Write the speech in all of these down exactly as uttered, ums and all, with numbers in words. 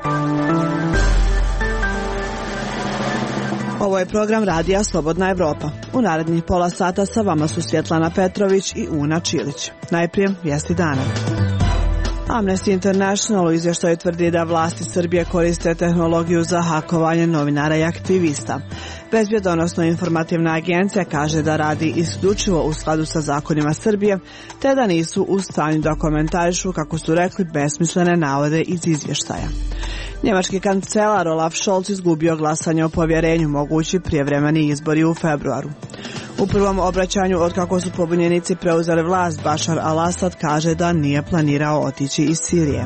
Ovo je program Radija Slobodna Evropa. U narednih pola sata sa vama su Svjetlana Petrović i Una Čilić. Najprije vijesti dana. Amnesty International u izvještaju tvrdi da vlasti Srbije koriste tehnologiju za hakovanje novinara i aktivista. Bezbjedonosno-informativna agencija kaže da radi isključivo u skladu sa zakonima Srbije, te da nisu u stanju da komentarišu, kako su rekli, besmislene navode iz izvještaja. Njemački kancelar Olaf Scholz izgubio glasanje o povjerenju, mogući prijevremeni izbori u februaru. U prvom obraćanju od kako su pobunjenici preuzeli vlast, Bashar al-Assad kaže da nije planirao otići iz Sirije.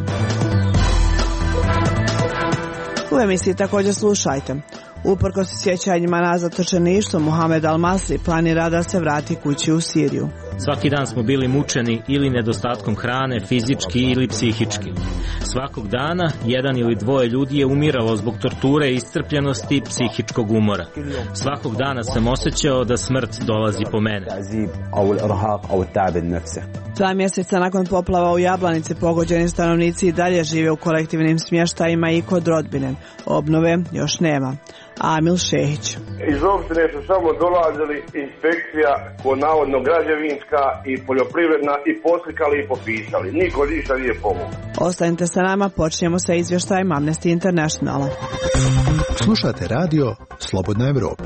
U emisiji također slušajte. Uprkos sjećanjima na zatočeništvo, Mohamed al-Masri planira da se vrati kući u Siriju. Svaki dan smo bili mučeni ili nedostatkom hrane, fizički ili psihički. Svakog dana jedan ili dvoje ljudi je umiralo zbog torture, iscrpljenosti i psihičkog umora. Svakog dana sam osjećao da smrt dolazi po mene. Dva mjeseca nakon poplava u Jablanici, pogođeni stanovnici i dalje žive u kolektivnim smještajima i kod rodbine. Obnove još nema. Amil Šehić. Iz opštine su samo dolazili inspekcija, ko navodno građevinska i poljoprivredna, i poslikali i popisali. Niko ništa nije pomogao. Ostanite sa nama, počinjemo sa izvještajem Amnesty Internationala. Slušate radio Slobodna Evropa.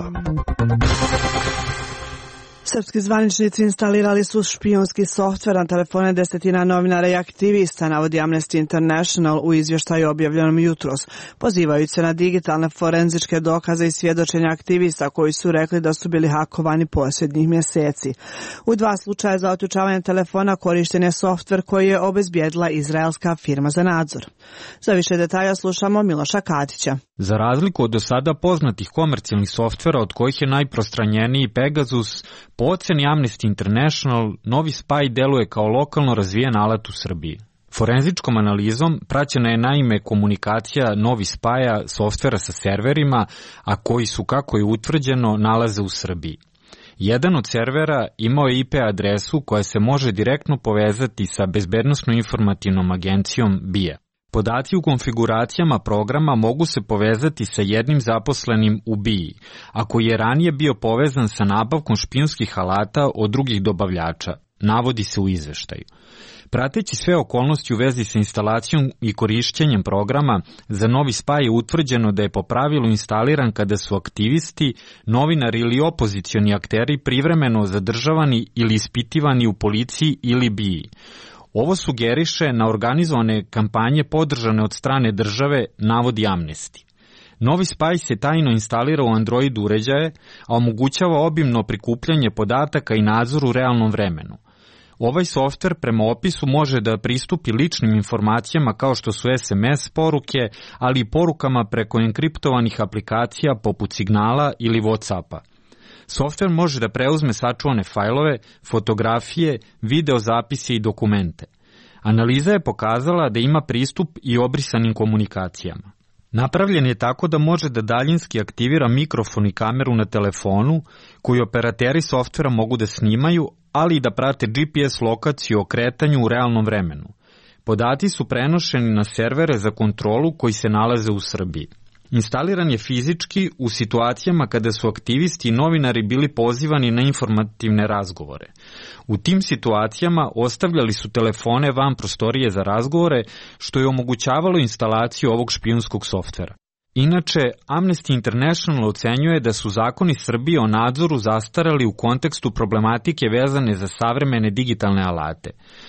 Srpski zvaničnici instalirali su špijunski softver na telefone desetina novinara i aktivista, navodi Amnesty International u izvještaju objavljenom jutros, pozivajući se na digitalne forenzičke dokaze i svjedočenja aktivista koji su rekli da su bili hakovani posljednjih mjeseci. U dva slučaja za otključavanje telefona korišten je softver koji je obezbijedila izraelska firma za nadzor. Za više detalja slušamo Miloša Katića. Za razliku od do sada poznatih komercijalnih softvera, od kojih je najprostranjeniji Pegasus, po oceni Amnesty International, novi spaj deluje kao lokalno razvijen alat u Srbiji. Forenzičkom analizom praćena je naime komunikacija novi spaja softvera sa serverima, a koji su, kako je utvrđeno, nalaze u Srbiji. Jedan od servera imao je I P adresu koja se može direktno povezati sa bezbednosno-informativnom agencijom B I A. Podaci u konfiguracijama programa mogu se povezati sa jednim zaposlenim u B I A, a koji je ranije bio povezan sa nabavkom špijunskih alata od drugih dobavljača, navodi se u izveštaju. Prateći sve okolnosti u vezi sa instalacijom i korišćenjem programa, za novi spaj je utvrđeno da je po pravilu instaliran kada su aktivisti, novinari ili opozicioni akteri privremeno zadržavani ili ispitivani u policiji ili B I A. Ovo sugeriše na organizovane kampanje podržane od strane države, navodi Amnesty. Novi spaj se tajno instalira u Android uređaje, a omogućava obimno prikupljanje podataka i nadzor u realnom vremenu. Ovaj softver prema opisu može da pristupi ličnim informacijama kao što su S M S poruke, ali i porukama preko enkriptovanih aplikacija poput Signala ili WhatsAppa. Softver može da preuzme sačuvane fajlove, fotografije, videozapise i dokumente. Analiza je pokazala da ima pristup i obrisanim komunikacijama. Napravljen je tako da može da daljinski aktivira mikrofon i kameru na telefonu, koju operateri softvera mogu da snimaju, ali i da prate G P S lokaciju o kretanju u realnom vremenu. Podaci su prenošeni na servere za kontrolu koji se nalaze u Srbiji. Instaliran je fizički u situacijama kada su aktivisti i novinari bili pozivani na informativne razgovore. U tim situacijama ostavljali su telefone van prostorije za razgovore, što je omogućavalo instalaciju ovog špijunskog softvera. Inače, Amnesty International ocenjuje da su zakoni Srbije o nadzoru zastarali u kontekstu problematike vezane za savremene digitalne alate.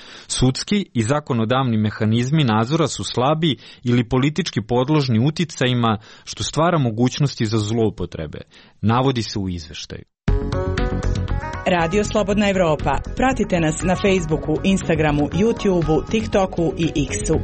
Sudski i zakonodavni mehanizmi nadzora su slabi ili politički podložni uticajima, što stvara mogućnosti za zloupotrebe, navodi se u izveštaju. Radio Slobodna Evropa. Pratite nas na Facebooku, Instagramu, YouTubeu, TikToku i X-u.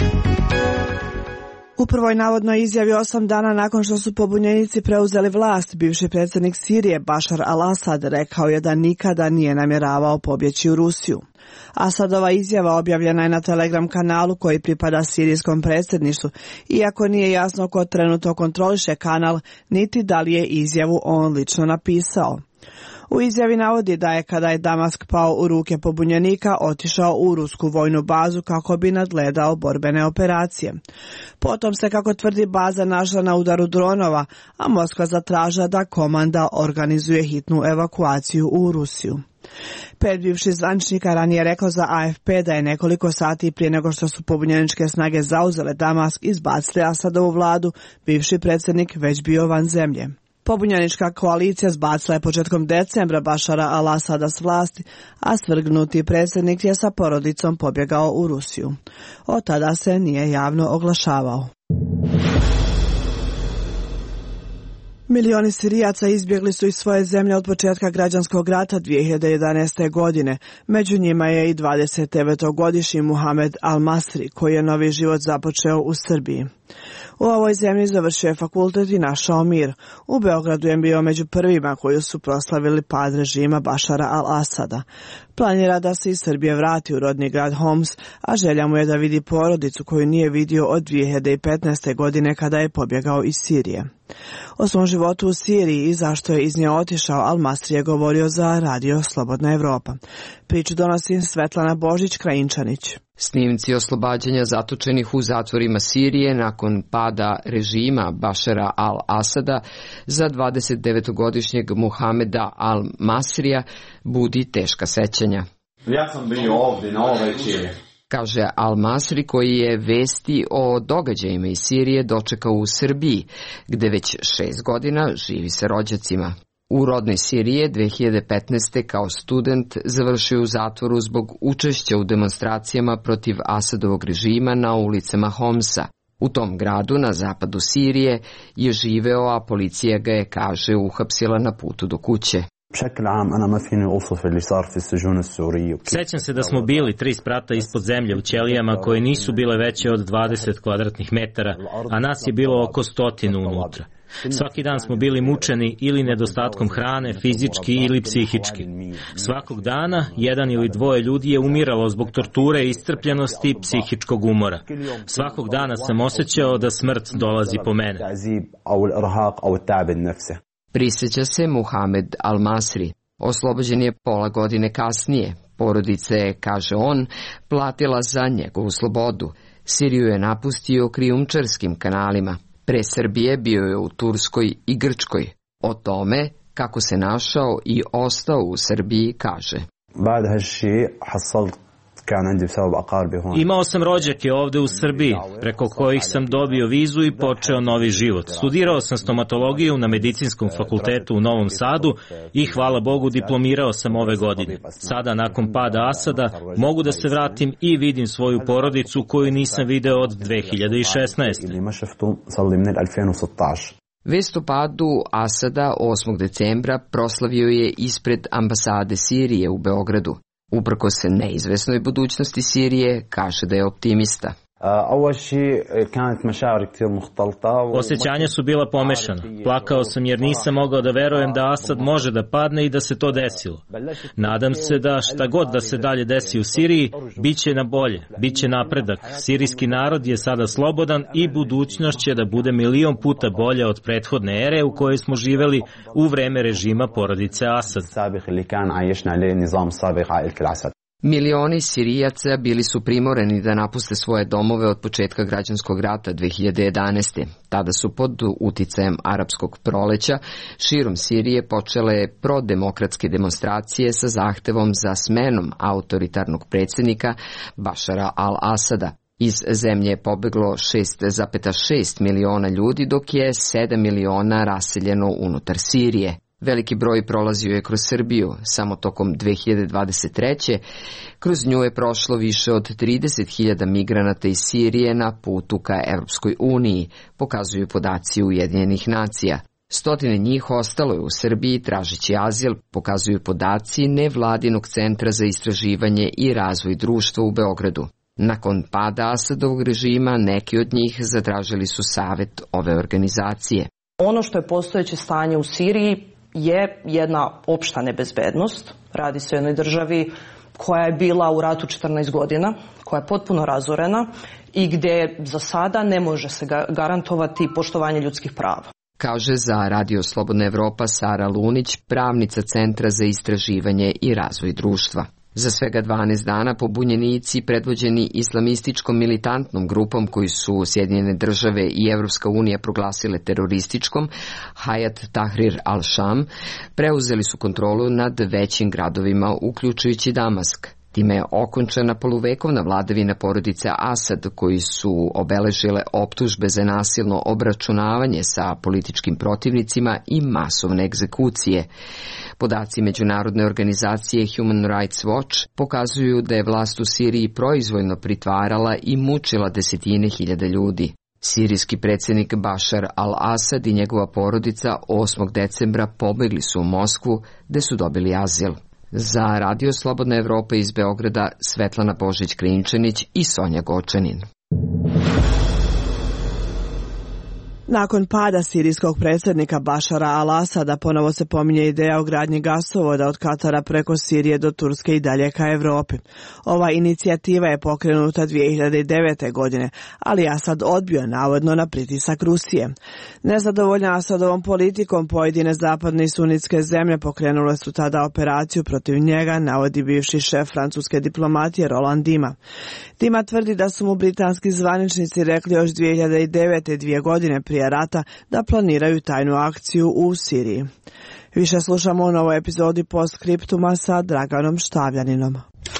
U prvoj navodnoj izjavi osam dana nakon što su pobunjenici preuzeli vlast, bivši predsjednik Sirije Bashar al-Assad rekao je da nikada nije namjeravao pobjeći u Rusiju. Asadova izjava objavljena je na Telegram kanalu koji pripada sirijskom predsjedništvu, iako nije jasno ko trenutno kontroliše kanal, niti da li je izjavu on lično napisao. U izjavi navodi da je kada je Damask pao u ruke pobunjenika otišao u rusku vojnu bazu kako bi nadgledao borbene operacije. Potom se, kako tvrdi, baza našla na udaru dronova, a Moskva zatražila da komanda organizuje hitnu evakuaciju u Rusiju. Pet bivših zvaničnika ranije rekao za A F P da je nekoliko sati prije nego što su pobunjeničke snage zauzele Damask i izbacile Asadovu vladu, bivši predsjednik već bio van zemlje. Pobunjenička koalicija zbacila je početkom decembra Bašara al-Asada s vlasti, a svrgnuti predsjednik je sa porodicom pobjegao u Rusiju. Od tada se nije javno oglašavao. Milioni Sirijaca izbjegli su iz svoje zemlje od početka građanskog rata dvije hiljade jedanaeste. godine. Među njima je i dvadesetdevetogodišnji Muhamed al-Masri, koji je novi život započeo u Srbiji. U ovoj zemlji završio je fakultet i našao mir. U Beogradu je bio među prvima koji su proslavili pad režima Bašara al-Asada. Planira da se iz Srbije vrati u rodni grad Homs, a želja mu je da vidi porodicu koju nije vidio od dvije hiljade petnaeste. godine kada je pobjegao iz Sirije. O svom životu u Siriji i zašto je iz nje otišao, al-Masri je govorio za Radio Slobodna Evropa. Priču donosi Svetlana Božić-Krajinčanić. Snimci oslobađanja zatočenih u zatvorima Sirije nakon pada režima Bašara al-Asada za dvadesetdevetogodišnjeg Muhameda al-Masrija budi teška sećanja. Ja sam bio ovdje na ovoj večeri, kaže al-Masri, koji je vesti o događajima iz Sirije dočekao u Srbiji, gde već šest godina živi sa rođacima. U rodnoj Sirije dve hiljade petnaeste. kao student završio u zatvoru zbog učešća u demonstracijama protiv Asadovog režima na ulicama Homsa. U tom gradu na zapadu Sirije je živeo, a policija ga je, kaže, uhapsila na putu do kuće. Sećam se da smo bili tri sprata ispod zemlje u ćelijama koje nisu bile veće od dvadeset kvadratnih metara, a nas je bilo oko stotinu unutra. Svaki dan smo bili mučeni ili nedostatkom hrane, fizički ili psihički. Svakog dana jedan ili dvoje ljudi je umiralo zbog torture, iscrpljenosti i psihičkog umora. Svakog dana sam osjećao da smrt dolazi po mene. Prisjeća se Muhamed al-Masri. Oslobođen je pola godine kasnije. Porodica je, kaže on, platila za njegovu slobodu. Siriju je napustio krijumčarskim kanalima. Pre Srbije bio je u Turskoj i Grčkoj. O tome kako se našao i ostao u Srbiji, kaže. Imao sam rođake ovde u Srbiji, preko kojih sam dobio vizu i počeo novi život. Studirao sam stomatologiju na Medicinskom fakultetu u Novom Sadu i, hvala Bogu, diplomirao sam ove godine. Sada, nakon pada Asada, mogu da se vratim i vidim svoju porodicu koju nisam video od dve hiljade šesnaeste. Vest o padu Asada osmog decembra proslavio je ispred ambasade Sirije u Beogradu. Uprkos neizvesnoj budućnosti Sirije, kaže da je optimista. Osjećanja su bila pomešana. Plakao sam jer nisam mogao da verujem da Asad može da padne i da se to desilo. Nadam se da šta god da se dalje desi u Siriji, bit će na bolje, bit će napredak. Sirijski narod je sada slobodan i budućnost će da bude milion puta bolja od prethodne ere u kojoj smo živeli u vreme režima porodice Asad. Milioni Sirijaca bili su primoreni da napuste svoje domove od početka građanskog rata dve hiljade jedanaeste. Tada su pod uticajem arapskog proleća širom Sirije počele prodemokratske demonstracije sa zahtevom za smenom autoritarnog predsjednika Bašara al-Asada. Iz zemlje je pobeglo šest zarez šest miliona ljudi, dok je sedam miliona raseljeno unutar Sirije. Veliki broj prolazio je kroz Srbiju. Samo tokom dve hiljade dvadeset treće. kroz nju je prošlo više od trideset hiljada migranata iz Sirije na putu ka Evropskoj uniji, pokazuju podaci Ujedinjenih nacija. Stotine njih ostalo je u Srbiji tražeći azil, pokazuju podaci Nevladinog centra za istraživanje i razvoj društva u Beogradu. Nakon pada Asadovog režima, neki od njih zatražili su savjet ove organizacije. Ono što je postojeće stanje u Siriji je jedna opšta nebezbednost. Radi se o jednoj državi koja je bila u ratu četrnaest godina, koja je potpuno razorena i gdje za sada ne može se garantovati poštovanje ljudskih prava. kaže za Radio Slobodna Evropa Sara Lunić, pravnica Centra za istraživanje i razvoj društva. Za svega dvanaest dana pobunjenici predvođeni islamističkom militantnom grupom koji su Sjedinjene države i Evropska unija proglasile terorističkom, Hayat Tahrir al-Sham, preuzeli su kontrolu nad većim gradovima, uključujući Damask. Time je okončana poluvekovna vladavina porodice Asad, koji su obeležile optužbe za nasilno obračunavanje sa političkim protivnicima i masovne egzekucije. Podaci međunarodne organizacije Human Rights Watch pokazuju da je vlast u Siriji proizvoljno pritvarala i mučila desetine hiljada ljudi. Sirijski predsjednik Bašar al-Asad i njegova porodica osmog decembra pobegli su u Moskvu, gde su dobili azil. Za Radio Slobodna Evropa iz Beograda Svetlana Božić-Krinčanić i Sonja Gočanin. Nakon pada sirijskog predsjednika Bašara al-Asada ponovo se pominje ideja o gradnji gasovoda od Katara preko Sirije do Turske i dalje ka Evropi. Ova inicijativa je pokrenuta dvije hiljade devete. godine, ali Asad odbio navodno na pritisak Rusije. Nezadovoljna Asadovom politikom pojedine zapadne i sunitske zemlje pokrenule su tada operaciju protiv njega, navodi bivši šef francuske diplomatije Roland Dima. Dima tvrdi da su mu britanski zvaničnici rekli još dvije hiljade devete. dvije godine prije rata da planiraju tajnu akciju u Siriji. Više slušamo u novoj epizodi Postscriptuma sa Draganom Štavljaninom.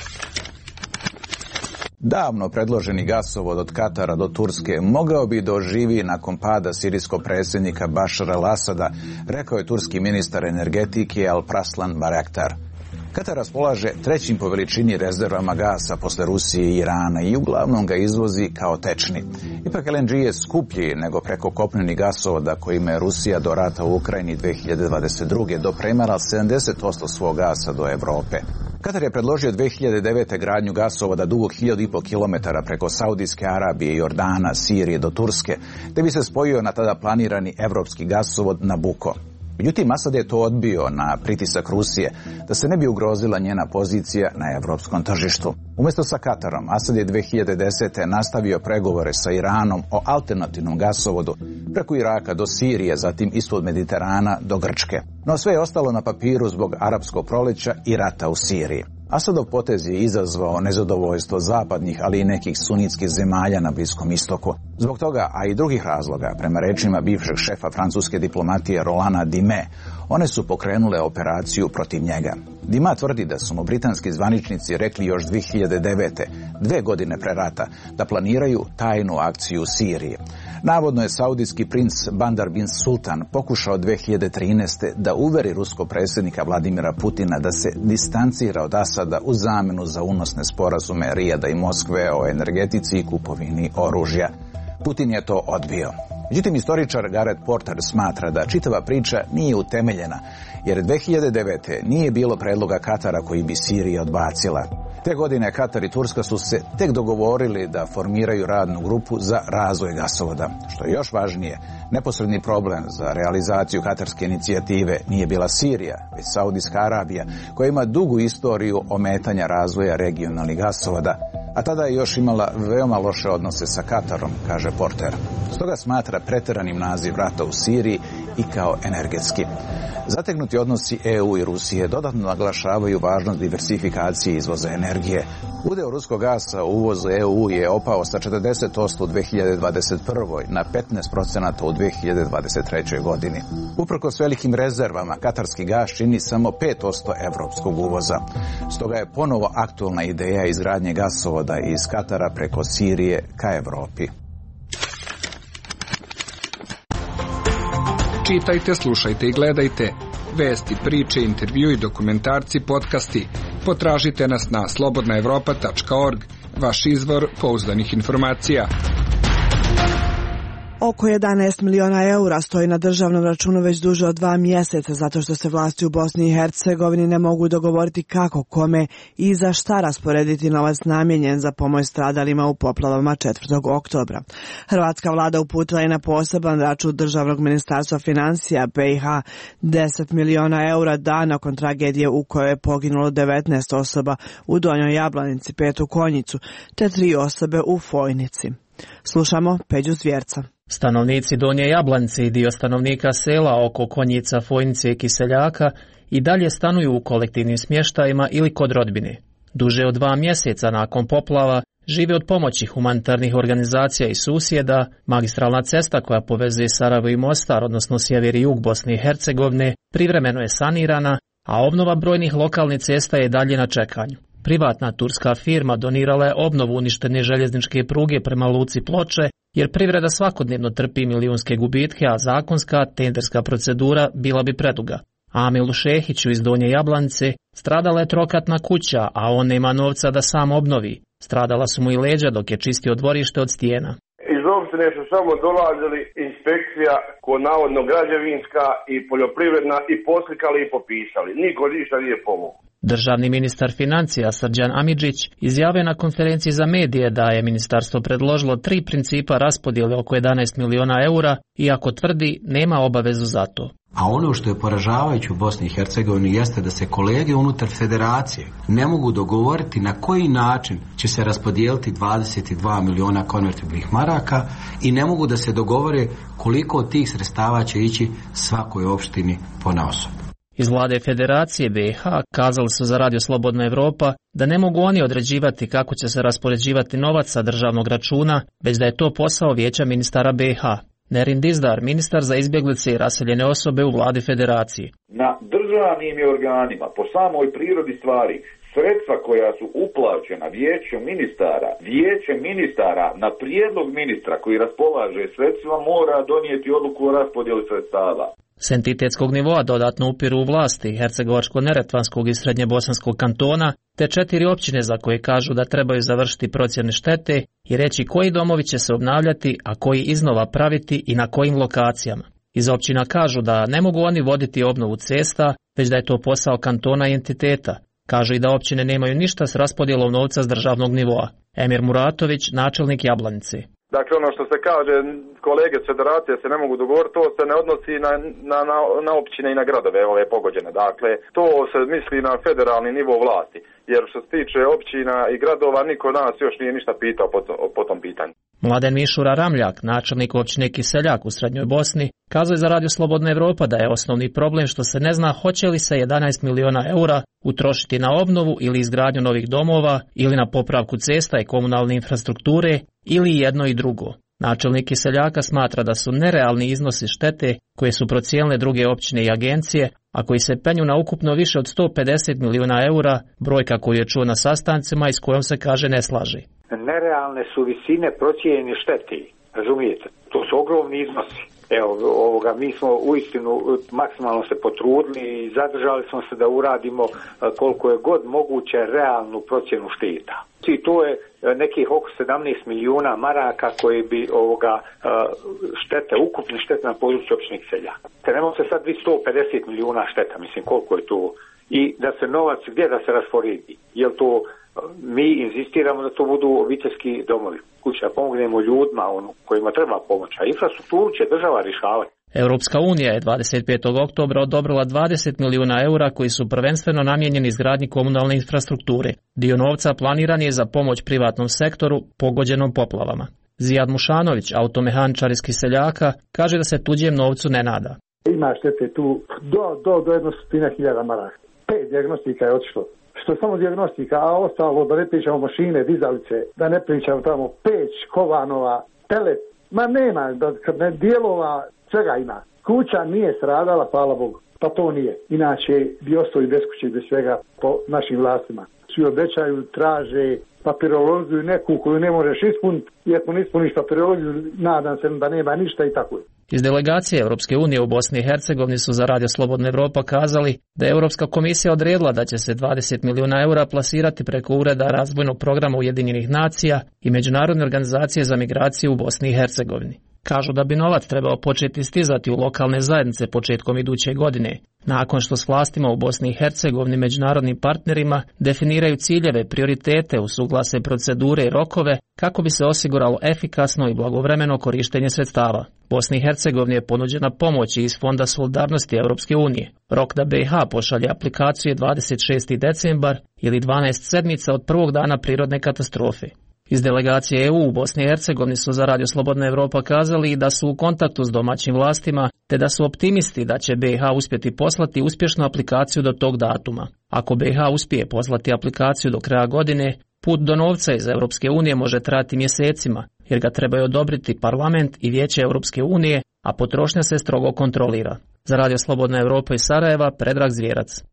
Davno predloženi gasovod od Katara do Turske mogao bi doživi nakon pada sirijskog predsjednika Bašara al-Asada, rekao je turski ministar energetike Alparslan Bayraktar. Katar raspolaže trećim po veličini rezervama gasa posle Rusije i Irana i uglavnom ga izvozi kao tečni. Ipak el en ge je skuplji nego preko kopnenih gasovoda kojima je Rusija do rata u Ukrajini dve hiljade dvadeset druge. dopremala sedamdeset posto svog gasa do Evrope. Katar je predložio dve hiljade devete. gradnju gasovoda dugog hiljadu i po kilometara preko Saudijske Arabije, Jordana, Sirije do Turske, te bi se spojio na tada planirani evropski gasovod Nabucco. Međutim, Asad je to odbio na pritisak Rusije da se ne bi ugrozila njena pozicija na evropskom tržištu. Umjesto sa Katarom, Asad je dve hiljade desete. nastavio pregovore sa Iranom o alternativnom gasovodu preko Iraka do Sirije, zatim ispod Mediterana do Grčke. No sve je ostalo na papiru zbog arapskog proleća i rata u Siriji. Asadov potez je izazvao nezadovoljstvo zapadnih, ali i nekih sunitskih zemalja na Bliskom istoku. Zbog toga, a i drugih razloga, prema rečima bivšeg šefa francuske diplomatije Rolanda Dime, one su pokrenule operaciju protiv njega. Dima tvrdi da su mu britanski zvaničnici rekli još dve hiljade devete. dve godine pre rata, da planiraju tajnu akciju u Siriji. Navodno je saudijski princ Bandar bin Sultan pokušao dve hiljade trinaeste. da uveri ruskog predsjednika Vladimira Putina da se distancira od Asada u zamenu za unosne sporazume Rijada i Moskve o energetici i kupovini oružja. Putin je to odbio. Međutim, istoričar Gareth Porter smatra da čitava priča nije utemeljena, jer dve hiljade devete. nije bilo predloga Katara koji bi Sirija odbacila. Te godine Katar i Turska su se tek dogovorili da formiraju radnu grupu za razvoj gasovoda. Što je još važnije, neposredni problem za realizaciju katarske inicijative nije bila Sirija, već Saudijska Arabija, koja ima dugu istoriju ometanja razvoja regionalnih gasovoda, a tada je još imala veoma loše odnose sa Katarom, kaže Porter. Stoga smatra preteranim naziv rata u Siriji i kao energetski. Zategnuti odnosi E U i Rusije dodatno naglašavaju važnost diversifikacije izvoza energije. Udeo ruskog gasa u uvozu E U je opao sa četrdeset posto u dve hiljade dvadeset prvoj. na petnaest posto u dve hiljade dvadeset trećoj. godini. Uprkos velikim rezervama, katarski gas čini samo pet posto evropskog uvoza. Stoga je ponovo aktualna ideja izgradnje gasovoda iz Katara preko Sirije ka Evropi. Čitajte, slušajte i gledajte. Vesti, priče, intervju i dokumentarci, podcasti. Potražite nas na slobodna evropa tačka org, vaš izvor pouzdanih informacija. Oko jedanaest miliona eura stoji na državnom računu već duže od dva mjeseca zato što se vlasti u Bosni i Hercegovini ne mogu dogovoriti kako, kome i za šta rasporediti novac namijenjen za pomoć stradalima u poplavama četvrtog oktobra. Hrvatska vlada uputila je na poseban račun državnog ministarstva financija B i H deset miliona eura dan nakon tragedije u kojoj je poginulo devetnaest osoba u Donjoj Jablanici, pet u Konjicu, te tri osobe u Fojnici. Slušamo Peđu Zvjerca. Stanovnici Donje Jablance i dio stanovnika sela oko Konjica, Fojnice i Kiseljaka i dalje stanuju u kolektivnim smještajima ili kod rodbine. Duže od dva mjeseca nakon poplava žive od pomoći humanitarnih organizacija i susjeda. Magistralna cesta koja povezuje Sarajevo i Mostar, odnosno sjever i jug Bosne i Hercegovine, privremeno je sanirana, a obnova brojnih lokalnih cesta je dalje na čekanju. Privatna turska firma donirala je obnovu uništene željezničke pruge prema luci Ploče, jer privreda svakodnevno trpi milijunske gubitke, a zakonska tenderska procedura bila bi preduga. Amilu Šehiću iz Donje Jablance stradala je trokatna kuća, a on nema novca da sam obnovi. Stradala su mu i leđa dok je čistio dvorište od stijena. Iz opštine su samo dolazili inspekcija ko navodno građevinska i poljoprivredna i poslikali i popisali. Niko ništa nije pomogao. Državni ministar financija Srđan Amidžić izjavio na konferenciji za medije da je ministarstvo predložilo tri principa raspodjele oko jedanaest miliona eura, iako tvrdi nema obavezu za to. A ono što je poražavajuće u Bosni i Hercegovini jeste da se kolege unutar federacije ne mogu dogovoriti na koji način će se raspodijeliti dvadeset dva miliona konvertibilnih maraka i ne mogu da se dogovore koliko od tih sredstava će ići svakoj opštini ponaosob. Iz vlade Federacije B i H kazali su za Radio Slobodna Evropa da ne mogu oni određivati kako će se raspoređivati novac sa državnog računa, već da je to posao vijeća ministara B i H. Nerin Dizdar, ministar za izbjeglice i raseljene osobe u vladi Federacije. Na državnim organima, po samoj prirodi stvari, sredstva koja su uplaćena vijeću ministara, vijeće ministara na prijedlog ministra koji raspolaže sredstvima mora donijeti odluku o raspodjeli sredstava. S entitetskog nivoa dodatno upiru u vlasti Hercegovačko-Neretvanskog i Srednjebosanskog kantona, te četiri općine za koje kažu da trebaju završiti procjene štete i reći koji domovi će se obnavljati, a koji iznova praviti i na kojim lokacijama. Iz općina kažu da ne mogu oni voditi obnovu cesta, već da je to posao kantona i entiteta. Kažu i da općine nemaju ništa s raspodjelom novca s državnog nivoa. Emir Muratović, načelnik Jablanice. Dakle, ono što se kaže, kolege s federacije se ne mogu dogovoriti, to se ne odnosi na, na, na, na općine i na gradove ove pogođene. Dakle, to se misli na federalni nivo vlasti, jer što se tiče općina i gradova, niko nas još nije ništa pitao po, po tom pitanju. Mladen Mišura Ramljak, načelnik općine Kiseljak u Srednjoj Bosni, kazao je za Radio Slobodna Evropa da je osnovni problem što se ne zna hoće li se jedanaest miliona eura utrošiti na obnovu ili izgradnju novih domova ili na popravku cesta i komunalne infrastrukture ili jedno i drugo. Načelnik Kiseljaka smatra da su nerealni iznosi štete koje su procijenile druge općine i agencije, a koji se penju na ukupno više od sto pedeset miliona eura, brojka koju je čuo na sastancima i s kojom se kaže ne slaže. Nerealne su visine procijenjene štete, razumijete? To su ogromni iznosi. Evo, ovoga, mi smo uistinu maksimalno se potrudili i zadržali smo se da uradimo koliko je god moguće realnu procjenu šteta. I to je nekih oko sedamnaest milijuna maraka koji bi ovoga štete, ukupne štete na području općine Kiseljak. Tenemo se sad vi sto pedeset milijuna šteta, mislim koliko je to. I da se novac gdje da se rasporedi. Jel to mi insistiramo da to budu obiteljski domovi kuća, pomognemo ljudima ono, kojima treba pomoć, a infrastrukturu će država rješavati. Europska unija je dvadeset petog oktobra odobrila dvadeset milijuna eura koji su prvenstveno namijenjeni izgradnji komunalne infrastrukture. Dio novca planiran je za pomoć privatnom sektoru pogođenom poplavama. Zijad Mušanović, automehaničar iz Kiseljaka, kaže da se tuđem novcu ne nada. Ima štete tu do, do, do jedno stotina hiljada maraka. Pet dijagnostika je otišlo. Što samo dijagnostika, a ostalo da ne pričamo mašine, dizalice, da ne pričamo tamo peć, kovanova, telet, ma nema, da, kad ne dijelova, svega ima. Kuća nije stradala, hvala Bogu, pa to nije. Inače bi ostali bez kuće i bez svega po našim vlastima. Svi obećaju, traže papirologiju neku koju ne možeš ispuniti, i ako ne ispuniš papirologiju, nadam se da nema ništa i tako je. Iz delegacije Europske unije u Bosni i Hercegovini su za Radio Slobodna Evropa kazali da je Europska komisija odredila da će se dvadeset milijuna eura plasirati preko Ureda razvojnog programa Ujedinjenih nacija i Međunarodne organizacije za migraciju u Bosni i Hercegovini. Kažu da bi novac trebao početi stizati u lokalne zajednice početkom iduće godine, nakon što s vlastima u Bosni i Hercegovini međunarodnim partnerima definiraju ciljeve, prioritete, usuglase procedure i rokove kako bi se osiguralo efikasno i blagovremeno korištenje sredstava. Bosni i Hercegovini je ponuđena pomoć iz Fonda solidarnosti Europske unije. Rok da B i H pošalje aplikaciju je dvadeset šesti decembar ili dvanaest sedmica od prvog dana prirodne katastrofe. Iz delegacije E U u Bosni i Hercegovini su za Radio Slobodna Evropa kazali da su u kontaktu s domaćim vlastima, te da su optimisti da će B i H uspjeti poslati uspješnu aplikaciju do tog datuma. Ako B i H uspije poslati aplikaciju do kraja godine, put do novca iz Europske unije može trajati mjesecima, jer ga trebaju odobriti Parlament i Vijeće Europske unije, a potrošnja se strogo kontrolira. Za Radio Slobodna Evropa iz Sarajeva, Predrag Zvijerac.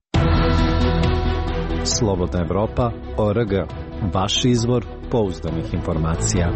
Slobodna Evropa, O R G. Vaš izvor pouzdanih informacija.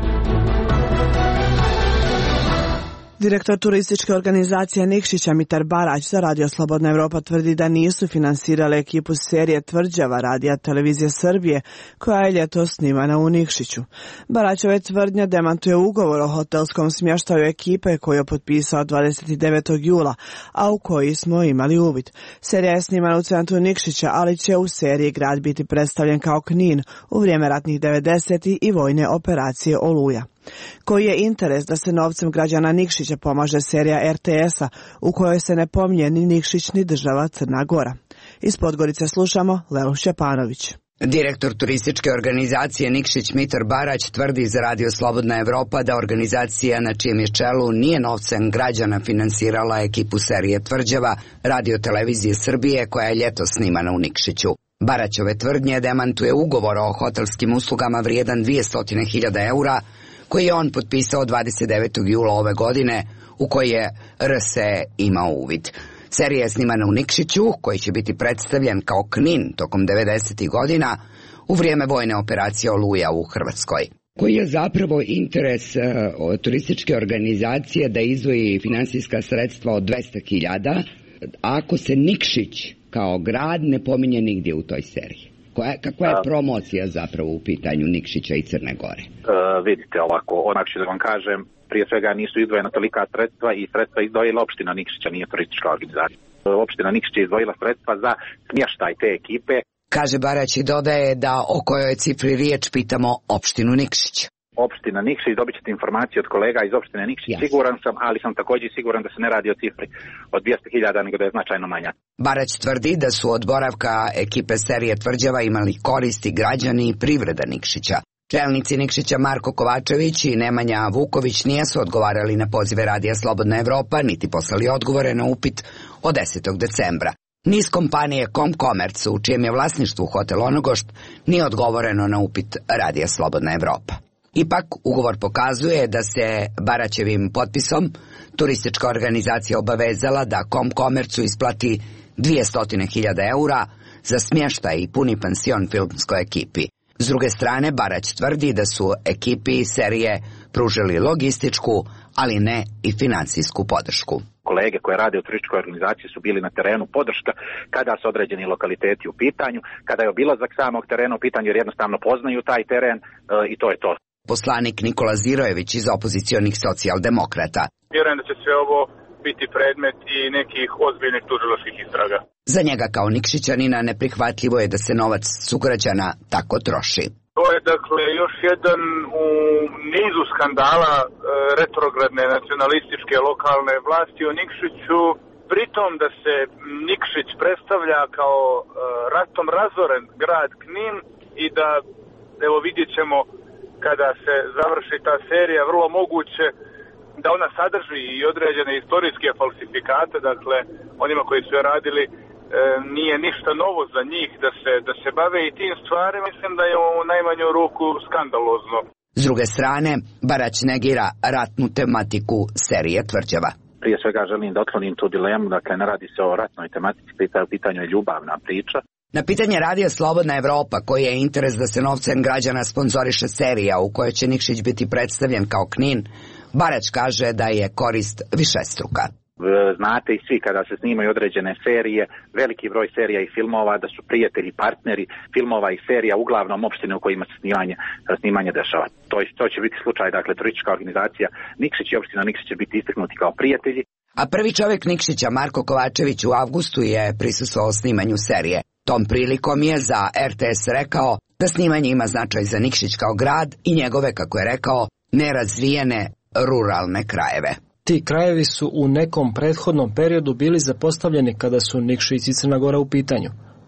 Direktor turističke organizacije Nikšića Mitar Barać za Radio Slobodna Evropa tvrdi da nisu finansirale ekipu serije Tvrđava Radija Televizije Srbije, koja je ljetos snimana u Nikšiću. Baraćove tvrdnja demantuje ugovor o hotelskom smještaju ekipe koju je potpisao dvadeset devetog jula, a u koji smo imali uvid. Serija je snimana u centru Nikšića, ali će u seriji grad biti predstavljen kao Knin u vrijeme ratnih devedesetih i vojne operacije Oluja. Koji je interes da se novcem građana Nikšića pomaže serija R T S-a u kojoj se ne pominje ni Nikšić ni država Crna Gora? Iz Podgorice slušamo Lelu Šćepanović. Direktor turističke organizacije Nikšić Mitar Barać tvrdi za Radio Slobodna Evropa da organizacija na čijem je čelu nije novcem građana finansirala ekipu serije Tvrđava Radio Televizije Srbije koja je ljetos snimana u Nikšiću. Baraćove tvrdnje demantuje ugovor o hotelskim uslugama vrijedan dvjesto hiljada eura koji je on potpisao dvadeset devetog jula ove godine, u koji je R S E imao uvid. Serija je snimana u Nikšiću, koji će biti predstavljen kao Knin tokom devedesetih godina u vrijeme vojne operacije Oluja u Hrvatskoj. Koji je zapravo interes uh, turističke organizacije da izdvoji finansijska sredstva od dvjesto hiljada, ako se Nikšić kao grad ne pominje nigdje u toj seriji? Koja, kakva je promocija zapravo u pitanju Nikšića i Crne Gore? Uh, vidite ovako, onak ću da vam kažem, prije svega nisu izdvojena tolika sredstva i sredstva izdvojila opština Nikšića, nije turistička organizacija. Opština Nikšića je izdvojila sredstva za smještaj te ekipe. Kaže Barać i dodaje da o kojoj cifri riječ pitamo opštinu Nikšić. Opština Nikšić, dobit ćete informacije od kolega iz opštine Nikšić, yes. Siguran sam, ali sam također siguran da se ne radi o cifri od dvjesto hiljada, nego da je značajno manja. Barać tvrdi da su od boravka ekipe serije Tvrđava imali koristi građani i privreda Nikšića. Čelnici Nikšića Marko Kovačević i Nemanja Vuković nijesu odgovarali na pozive Radija Slobodna Evropa, niti poslali odgovore na upit od desetog decembra. Niz kompanije Comcomerc, u čijem je vlasništvu hotel Onogošt, nije odgovoreno na upit Radija Slobodna Evropa. Ipak, ugovor pokazuje da se Baraćevim potpisom turistička organizacija obavezala da Comcomercu isplati dvjesto hiljada eura za smještaj i puni pansion filmskoj ekipi. S druge strane, Barać tvrdi da su ekipi serije pružili logističku, ali ne i financijsku podršku. Kolege koje rade u turističkoj organizaciji su bili na terenu podrška kada su određeni lokaliteti u pitanju, kada je obilazak samog terena u pitanju jer jednostavno poznaju taj teren e, i to je to. Poslanik Nikola Zirojević iz opozicionih socijaldemokrata. Vjerujem da će sve ovo biti predmet i nekih ozbiljnih tužilačkih istraga. Za njega kao Nikšićanina neprihvatljivo je da se novac sugrađana tako troši. To je dakle još jedan u nizu skandala e, retrogradne nacionalističke lokalne vlasti u Nikšiću, pritom da se Nikšić predstavlja kao e, ratom razoren grad Knin i da, evo vidjet ćemo kada se završi ta serija, vrlo moguće da ona sadrži i određene istorijske falsifikate, dakle onima koji su je radili e, nije ništa novo za njih da se, da se bave i tim stvarima, mislim da je u najmanju ruku skandalozno. S druge strane, Barać negira ratnu tematiku serije Tvrđava. Prije svega želim da otklonim tu dilemu, dakle ne radi se o ratnoj tematici, u pitanju je ljubavna priča. Na pitanje Radija Slobodna Evropa, koji je interes da se novcem građana sponzoriše serija u kojoj će Nikšić biti predstavljen kao Knin, Barać kaže da je korist višestruka. Znate i svi kada se snimaju određene serije, veliki broj serija i filmova, da su prijatelji, partneri filmova i serija uglavnom opštine u kojima se snimanje, snimanje dešava. To, to će biti slučaj, dakle, turistička organizacija Nikšić i opština Nikšić će biti istaknuti kao prijatelji. A prvi čovjek Nikšića, Marko Kovačević, u avgustu je prisustvovao snimanju serije. Tom prilikom je za R T S rekao da snimanje ima značaj za Nikšić kao grad i njegove, kako je rekao, nerazvijene ruralne krajeve. Ti krajevi su u nekom prethodnom periodu bili zapostavljeni kada su Nikšić i Crna Gora u pitanju.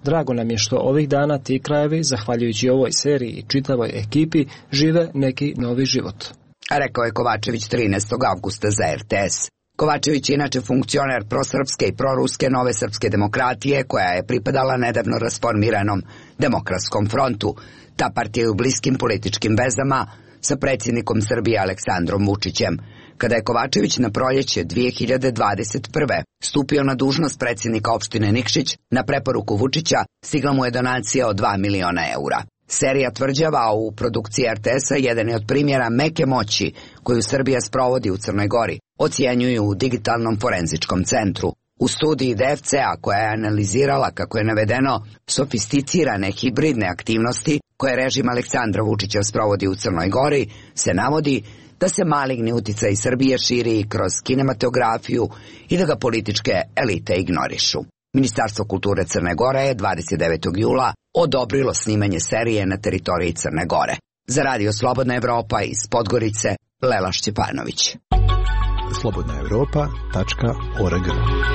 Drago nam je što ovih dana ti krajevi, zahvaljujući ovoj seriji i čitavoj ekipi, žive neki novi život. Rekao je Kovačević trinaestog avgusta za er te es. Kovačević je inače funkcioner prosrpske i proruske Nove srpske demokratije, koja je pripadala nedavno rasformiranom Demokratskom frontu. Ta partija je u bliskim političkim vezama sa predsjednikom Srbije Aleksandrom Vučićem. Kada je Kovačević na proljeće dvije hiljade dvadeset prve. stupio na dužnost predsjednika opštine Nikšić, na preporuku Vučića stigla mu je donacija od dva miliona eura. Serija tvrđava u produkciji er te es-a jedan je od primjera meke moći koju Srbija sprovodi u Crnoj Gori, ocjenjuju u Digitalnom forenzičkom centru. U studiji de ef ce-a, koja je analizirala, kako je navedeno, sofisticirane hibridne aktivnosti koje režim Aleksandra Vučića sprovodi u Crnoj Gori, se navodi da se maligni uticaj Srbije širi kroz kinematografiju i da ga političke elite ignorišu. Ministarstvo kulture Crne Gore je dvadeset devetog jula odobrilo snimanje serije na teritoriji Crne Gore. Za Radio Slobodna Evropa iz Podgorice, Lela Šćepanović. slobodna evropa tačka org.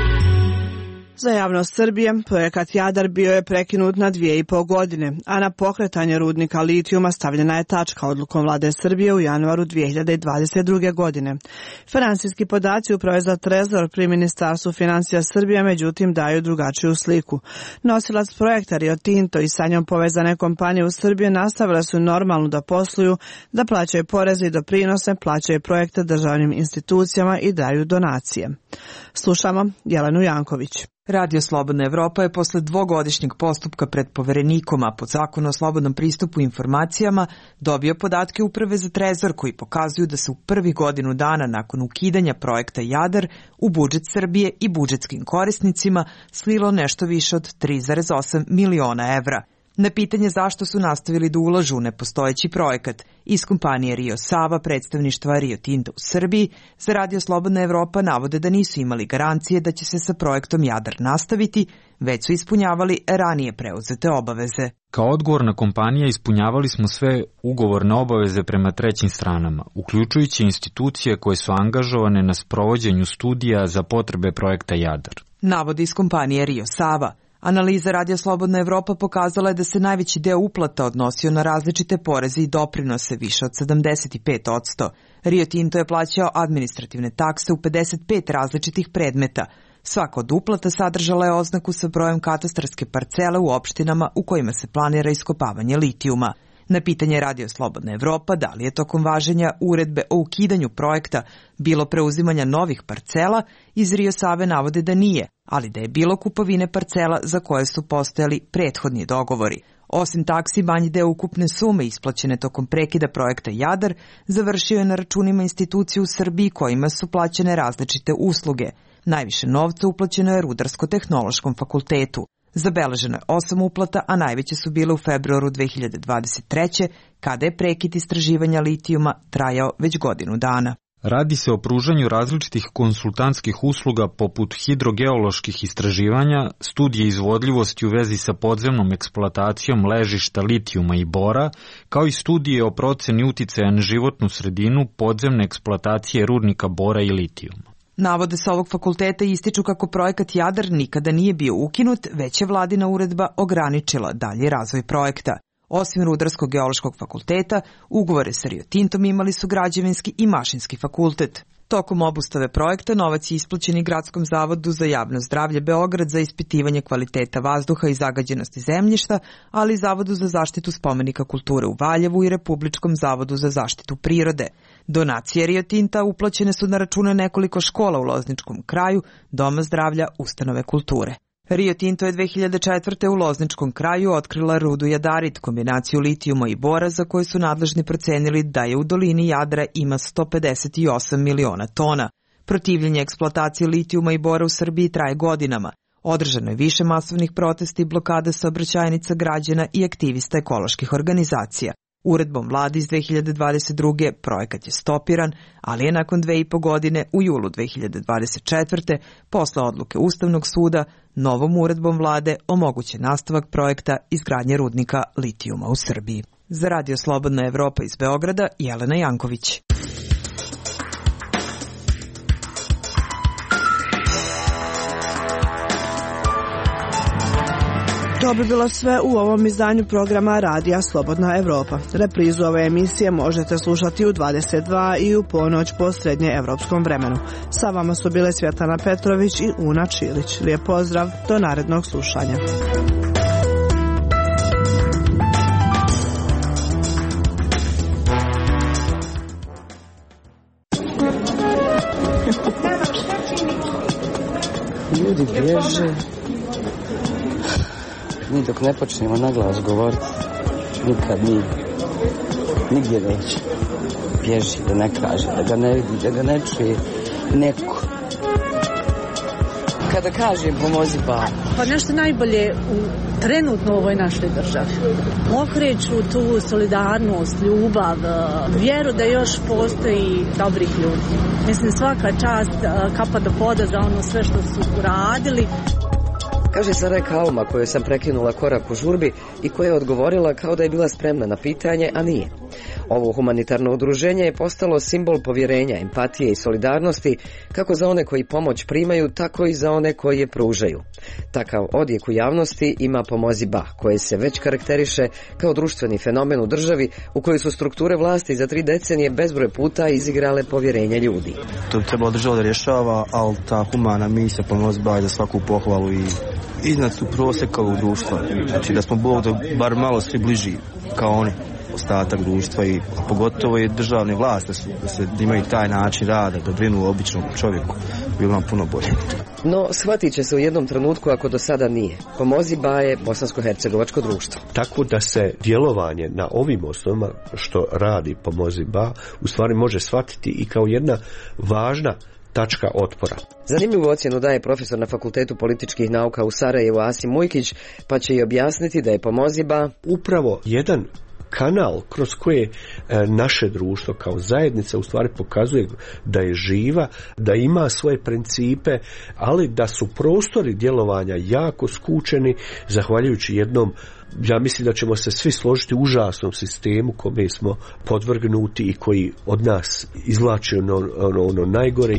Za javnost Srbije, projekat Jadar bio je prekinut na dvije i pol godine, a na pokretanje rudnika litijuma stavljena je tačka odlukom vlade Srbije u januaru dvije hiljade dvadeset druge. godine. Finansijski podaci Uprave za trezor pri Ministarstvu financija Srbije međutim daju drugačiju sliku. Nosilac projekta Rio Tinto i sa njom povezane kompanije u Srbiji nastavile su normalno da posluju, da plaćaju poreze i doprinose, plaćaju projekte državnim institucijama i daju donacije. Slušamo Jelenu Janković. Radio Slobodna Evropa je posle dvogodišnjeg postupka pred poverenikom, a pod zakonu o slobodnom pristupu informacijama, dobio podatke Uprave za trezor koji pokazuju da se u prvih godinu dana nakon ukidanja projekta Jadar u budžet Srbije i budžetskim korisnicima slilo nešto više od tri zarez osam miliona evra. Na pitanje zašto su nastavili da ulažu u nepostojeći projekat, iz kompanije Rio Sava, predstavništva Rio Tinto u Srbiji, za Radio Slobodna Evropa navode da nisu imali garancije da će se sa projektom Jadar nastaviti, već su ispunjavali ranije preuzete obaveze. Kao odgovorna kompanija ispunjavali smo sve ugovorne obaveze prema trećim stranama, uključujući institucije koje su angažovane na sprovođenju studija za potrebe projekta Jadar. Navode iz kompanije Rio Sava. Analiza Radio Slobodna Evropa pokazala je da se najveći deo uplata odnosio na različite poreze i doprinose, više od sedamdeset pet posto. Rio Tinto je plaćao administrativne takse u pedeset pet različitih predmeta. Svaka od uplata sadržala je oznaku sa brojem katastarske parcele u opštinama u kojima se planira iskopavanje litijuma. Na pitanje Radio Slobodna Evropa da li je tokom važenja uredbe o ukidanju projekta bilo preuzimanja novih parcela, iz Rio Save navode da nije, ali da je bilo kupovine parcela za koje su postojali prethodni dogovori. Osim taksi, manji deo ukupne sume isplaćene tokom prekida projekta Jadar završio je na računima institucija u Srbiji kojima su plaćene različite usluge. Najviše novca uplaćeno je Rudarsko-tehnološkom fakultetu. Zabeleženo je osam uplata, a najveće su bile u februaru dve hiljade dvadeset treće. kada je prekid istraživanja litijuma trajao već godinu dana. Radi se o pružanju različitih konsultantskih usluga poput hidrogeoloških istraživanja, studije izvodljivosti u vezi sa podzemnom eksploatacijom ležišta litijuma i bora, kao i studije o proceni uticaja na životnu sredinu podzemne eksploatacije rudnika bora i litijuma. Navode sa ovog fakulteta ističu kako projekat Jadar nikada nije bio ukinut, već je vladina uredba ograničila dalji razvoj projekta. Osim Rudarsko-geološkog fakulteta, ugovore sa Rio Tintom imali su Građevinski i Mašinski fakultet. Tokom obustave projekta novac je isplaćen i Gradskom zavodu za javno zdravlje Beograd za ispitivanje kvaliteta vazduha i zagađenosti zemljišta, ali i Zavodu za zaštitu spomenika kulture u Valjevu i Republičkom zavodu za zaštitu prirode. Donacije Rio Tinta uplaćene su na račune nekoliko škola u Lozničkom kraju, Doma zdravlja, ustanove kulture. Rio Tinto je dve hiljade četvrte. u Lozničkom kraju otkrila rudu jadarit, kombinaciju litijuma i bora za koju su nadležni procenili da je u dolini Jadra ima sto pedeset osam miliona tona. Protivljenje eksploatacije litijuma i bora u Srbiji traje godinama. Održano je više masovnih protesta i blokada saobraćajnica građana i aktivista ekoloških organizacija. Uredbom vlade iz dve hiljade dvadeset druge. projekat je stopiran, ali je nakon dve i po godine u julu dve hiljade dvadeset četvrte. posle odluke Ustavnog suda novom uredbom vlade omogućen nastavak projekta izgradnje rudnika litijuma u Srbiji. Za Radio Slobodna Evropa iz Beograda, Jelena Janković. To bi bilo sve u ovom izdanju programa Radija Slobodna Evropa. Reprizu ove emisije možete slušati u dvadeset dva i u ponoć po srednje evropskom vremenu. Sa vama su bile Svjetlana Petrović i Una Čilić. Lijep pozdrav, do narednog slušanja. Ljudi bježe. Mi dok ne počnemo na glas govoriti, nikad nije. Nigdje neće. Bježi, da ne kaže, da ga ne vidi, da ga ne čuje neko. Kada kažem pomozi ba. Pa nešto najbolje u trenutno u ovoj našoj državi. Okreću tu solidarnost, ljubav, vjeru da još postoji dobrih ljudi. Mislim, svaka čast, kapa do poda za ono sve što su uradili. Kaže Sara Kauma, koju sam prekinula korak u žurbi i koja je odgovorila kao da je bila spremna na pitanje, a nije. Ovo humanitarno udruženje je postalo simbol povjerenja, empatije i solidarnosti kako za one koji pomoć primaju, tako i za one koji je pružaju. Takav odjek u javnosti ima Pomozi Ba, koje se već karakteriše kao društveni fenomen u državi u kojoj su strukture vlasti za tri decenije bezbroj puta izigrale povjerenje ljudi. To bi trebalo država da rješava, ali ta humana misija Pomozi Ba je za svaku pohvalu i iznad su prosjeka ovog društva. Znači da smo Bog da bar malo svi bliži kao oni, ostatak društva, i pogotovo i državne vlasti da, su, da se da imaju taj način rada, da brinu o običnom čovjeku, bilo nam puno bolje. No, shvatit će se u jednom trenutku ako do sada nije. Pomozi Ba je bosansko-hercegovačko društvo. Tako da se djelovanje na ovim osnovama što radi Pomozi Ba u stvari može shvatiti i kao jedna važna tačka otpora. Zanimljivu ocjenu daje profesor na Fakultetu političkih nauka u Sarajevu Asim Mujkić, pa će i objasniti da je Pomozi Ba upravo jedan kanal kroz koje e, naše društvo kao zajednica u stvari pokazuje da je živa, da ima svoje principe, ali da su prostori djelovanja jako skučeni zahvaljujući jednom, ja mislim da ćemo se svi složiti, užasnom sistemu kome smo podvrgnuti i koji od nas izvlači ono, ono, ono najgore.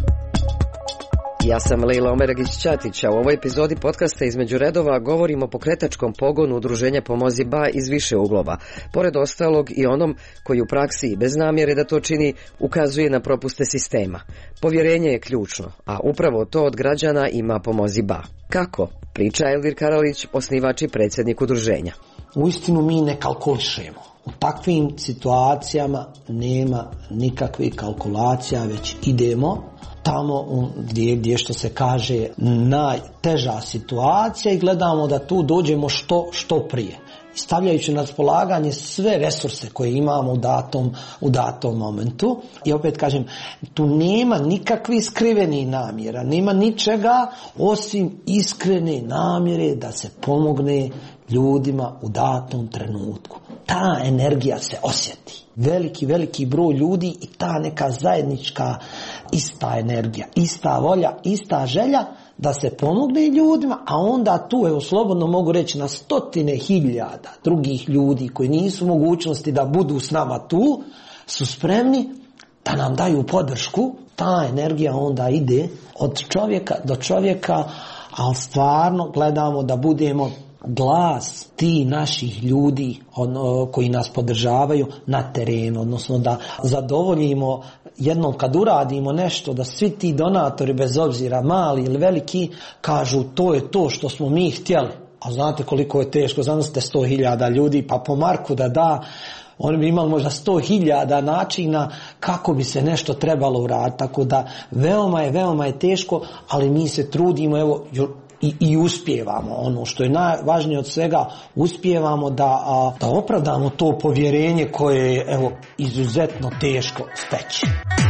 Ja sam Lejla Omeragić-Ćatić, a u ovoj epizodi podcasta Između redova govorimo o pokretačkom pogonu udruženja Pomozi Ba iz više uglova. Pored ostalog i onom koji u praksi i bez namjere da to čini ukazuje na propuste sistema. Povjerenje je ključno, a upravo to od građana ima Pomozi Ba. Kako? Priča Elvir Karalić, osnivač i predsjednik udruženja. Uistinu mi ne kalkulišemo. U takvim situacijama nema nikakvih kalkulacija, već idemo tamo gdje, gdje što se kaže najteža situacija i gledamo da tu dođemo što, što prije. Stavljajući na raspolaganje sve resurse koje imamo u datom, u datom momentu. I opet kažem, tu nema nikakvih skrivenih namjera, nema ničega osim iskrene namjere da se pomogne ljudima u datom trenutku. Ta energija se osjeti. Veliki, veliki broj ljudi i ta neka zajednička ista energija, ista volja, ista želja da se pomogne ljudima, a onda tu, evo slobodno mogu reći, na stotine hiljada drugih ljudi koji nisu u mogućnosti da budu s nama tu, su spremni da nam daju podršku. Ta energija onda ide od čovjeka do čovjeka, ali stvarno gledamo da budemo glas ti naših ljudi on, koji nas podržavaju na terenu, odnosno da zadovoljimo jednom kad uradimo nešto, da svi ti donatori, bez obzira mali ili veliki, kažu to je to što smo mi htjeli. A znate koliko je teško, znate sto hiljada ljudi, pa po Marku da da, oni bi imali možda sto hiljada načina kako bi se nešto trebalo uraditi, tako da veoma je, veoma je teško, ali mi se trudimo, evo, I, i uspijevamo. Ono što je najvažnije od svega, uspijevamo da, a, da opravdamo to povjerenje koje je, evo, izuzetno teško steći.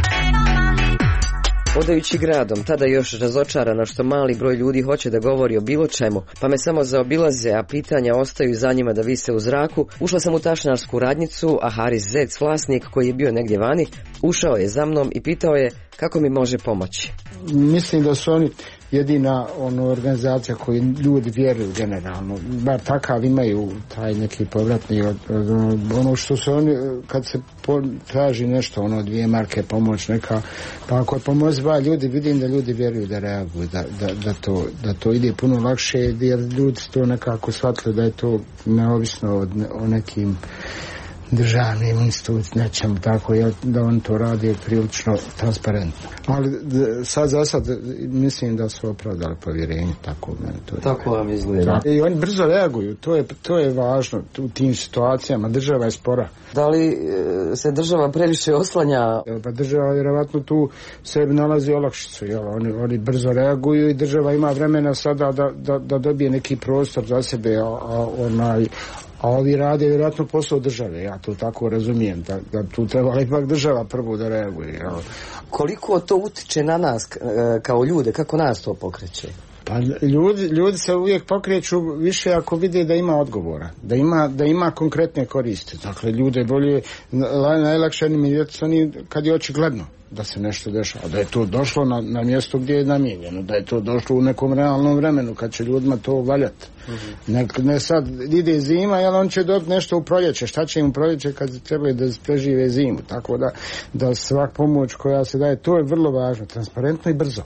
Odajući gradom, tada još razočarano što mali broj ljudi hoće da govori o bilo čemu, pa me samo zaobilaze, a pitanja ostaju za njima da vise u zraku, ušla sam u tašnarsku radnjicu, a Haris Zec, vlasnik koji je bio negdje vani, ušao je za mnom i pitao je kako mi može pomoći. mislim da su oni jedina ono, organizacija koju ljudi vjeruju generalno, bar takav imaju taj neki povratni od, od, ono što se oni, kad se po, traži nešto, ono dvije marke pomoć neka, pa ako je pomoć dva ljudi, vidim da ljudi vjeruju da reaguju, da, da, da, to, da to ide puno lakše, jer ljudi to nekako shvatili da je to neovisno od, o nekim državnim institucijama, nečemu tako, da on to radi prilično transparentno. Ali sad za sad mislim da su opravdali povjerenje, tako meni to. Tako vam izgleda. I oni brzo reaguju, to je, to je važno u tim situacijama, država je spora. Da li se država previše oslanja? Pa država vjerovatno tu sebi nalazi olakšicu, jel? Oni, oni brzo reaguju i država ima vremena sada da, da, da dobije neki prostor za sebe, a, a onaj a ovi rade vjerojatno posao države, ja to tako razumijem, da, da tu treba ipak država prvo da reaguje. Ja. Koliko to utiče na nas kao ljude, kako nas to pokreće? Pa ljudi, ljudi se uvijek pokreću više ako vide da ima odgovora, da ima, da ima konkretne koriste. Dakle, ljude bolje, najlakše animirati su oni kad je očigledno da se nešto dešava, da je to došlo na, na mjesto gdje je namijenjeno, da je to došlo u nekom realnom vremenu kad će ljudima to valjati. Mm-hmm. Ne, ne sad ide zima, jel on će dobiti nešto u proljeće, šta će im u proljeće kad trebaju da prežive zimu, tako da, da svak pomoć koja se daje, to je vrlo važno, transparentno i brzo.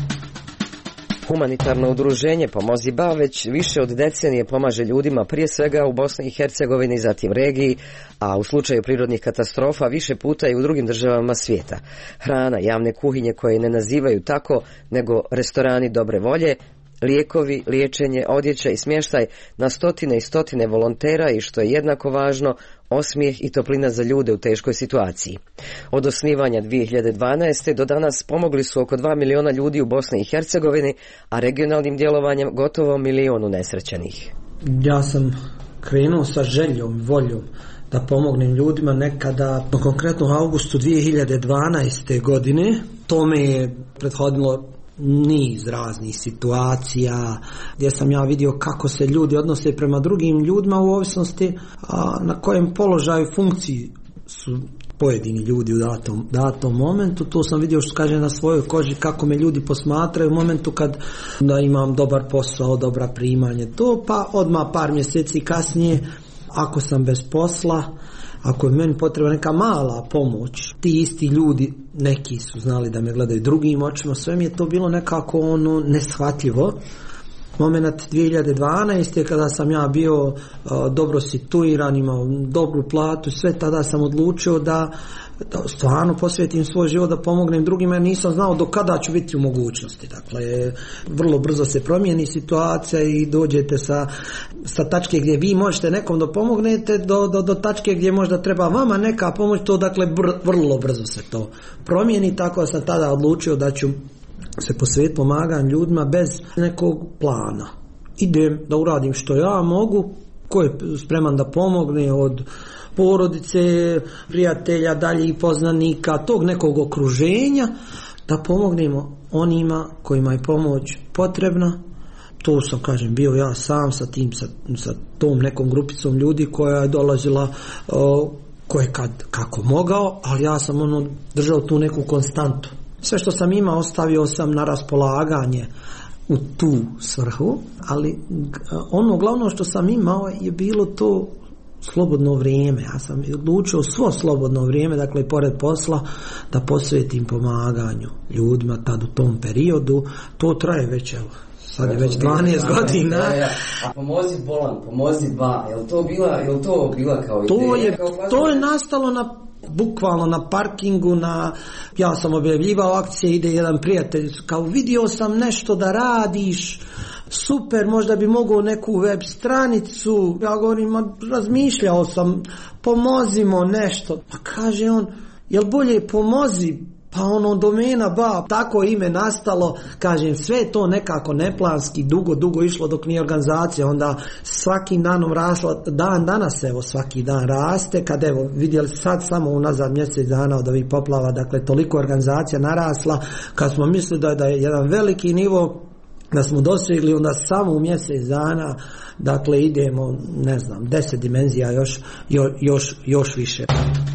Humanitarno udruženje Pomozi Ba već više od decenije pomaže ljudima prije svega u Bosni i Hercegovini, zatim regiji, a u slučaju prirodnih katastrofa više puta i u drugim državama svijeta. Hrana, javne kuhinje koje ne nazivaju tako, nego restorani dobre volje, lijekovi, liječenje, odjeća i smještaj na stotine i stotine volontera i što je jednako važno, osmijeh i toplina za ljude u teškoj situaciji. Od osnivanja dvije hiljade dvanaeste. do danas pomogli su oko dva miliona ljudi u Bosni i Hercegovini, a regionalnim djelovanjem gotovo milion unesrećenih. Ja sam krenuo sa željom, voljom da pomognem ljudima nekada, konkretno u augustu dvije hiljade dvanaeste. godine. To me je prethodilo niz raznih situacija gdje sam ja vidio kako se ljudi odnose prema drugim ljudima u ovisnosti a na kojem položaju funkciji su pojedini ljudi u datom, datom momentu. To sam vidio, što kaže, na svojoj koži kako me ljudi posmatraju u momentu kad da imam dobar posao, dobra primanje, to pa odmah par mjeseci kasnije ako sam bez posla, ako je meni potrebna neka mala pomoć, ti isti ljudi, neki su znali da me gledaju drugim očima, sve mi je to bilo nekako ono neshvatljivo. Moment dvije hiljade dvanaeste. kada sam ja bio uh, dobro situiran, imao dobru platu, sve tada sam odlučio da, da stvarno posvetim svoj život da pomognem drugima, jer nisam znao do kada ću biti u mogućnosti. Dakle, vrlo brzo se promijeni situacija i dođete sa, sa tačke gdje vi možete nekom da pomognete do, do, do tačke gdje možda treba vama neka pomoć, to dakle br, vrlo brzo se to promijeni, tako da sam tada odlučio da ću se posvetiti pomaganju ljudima bez nekog plana. Idem da uradim što ja mogu, ko je spreman da pomogne od porodice, prijatelja, dalje i poznanika, tog nekog okruženja, da pomognemo onima kojima je pomoć potrebna. To sam, kažem, bio ja sam sa tim, sa, sa tom nekom grupicom ljudi koja je dolazila o, ko je kad, kako mogao, ali ja sam ono držao tu neku konstantu. Sve što sam imao ostavio sam na raspolaganje u tu svrhu, ali ono glavno što sam imao je bilo to slobodno vrijeme. Ja sam odlučio svo slobodno vrijeme, dakle pored posla, da posvetim pomaganju ljudima tad u tom periodu. To traje već, evo, sad je već dvanaest godina. Ja, ja. A Pomozi bolan, Pomozi dva, je li to bila, je li to bila kao ideja? To je, kao to je nastalo na bukvalno na parkingu, na, ja sam objavljivao akcije, ide jedan prijatelj, kao vidio sam nešto da radiš, super, možda bi mogao neku web stranicu, ja govorim, ma, razmišljao sam, pomozimo nešto, pa kaže on, jel bolje pomozi, pa ono domena ba, tako ime nastalo, kažem, sve to nekako neplanski, dugo, dugo išlo dok nije organizacija, onda svakim danom rasla, dan danas evo svaki dan raste, kad evo vidjeli sad samo unazad mjesec dana od ovih poplava, dakle toliko organizacija narasla, kad smo mislili da, da je jedan veliki nivo, da smo dosegli, onda samo u mjesec dana, dakle idemo, ne znam, deset dimenzija još, još, još više.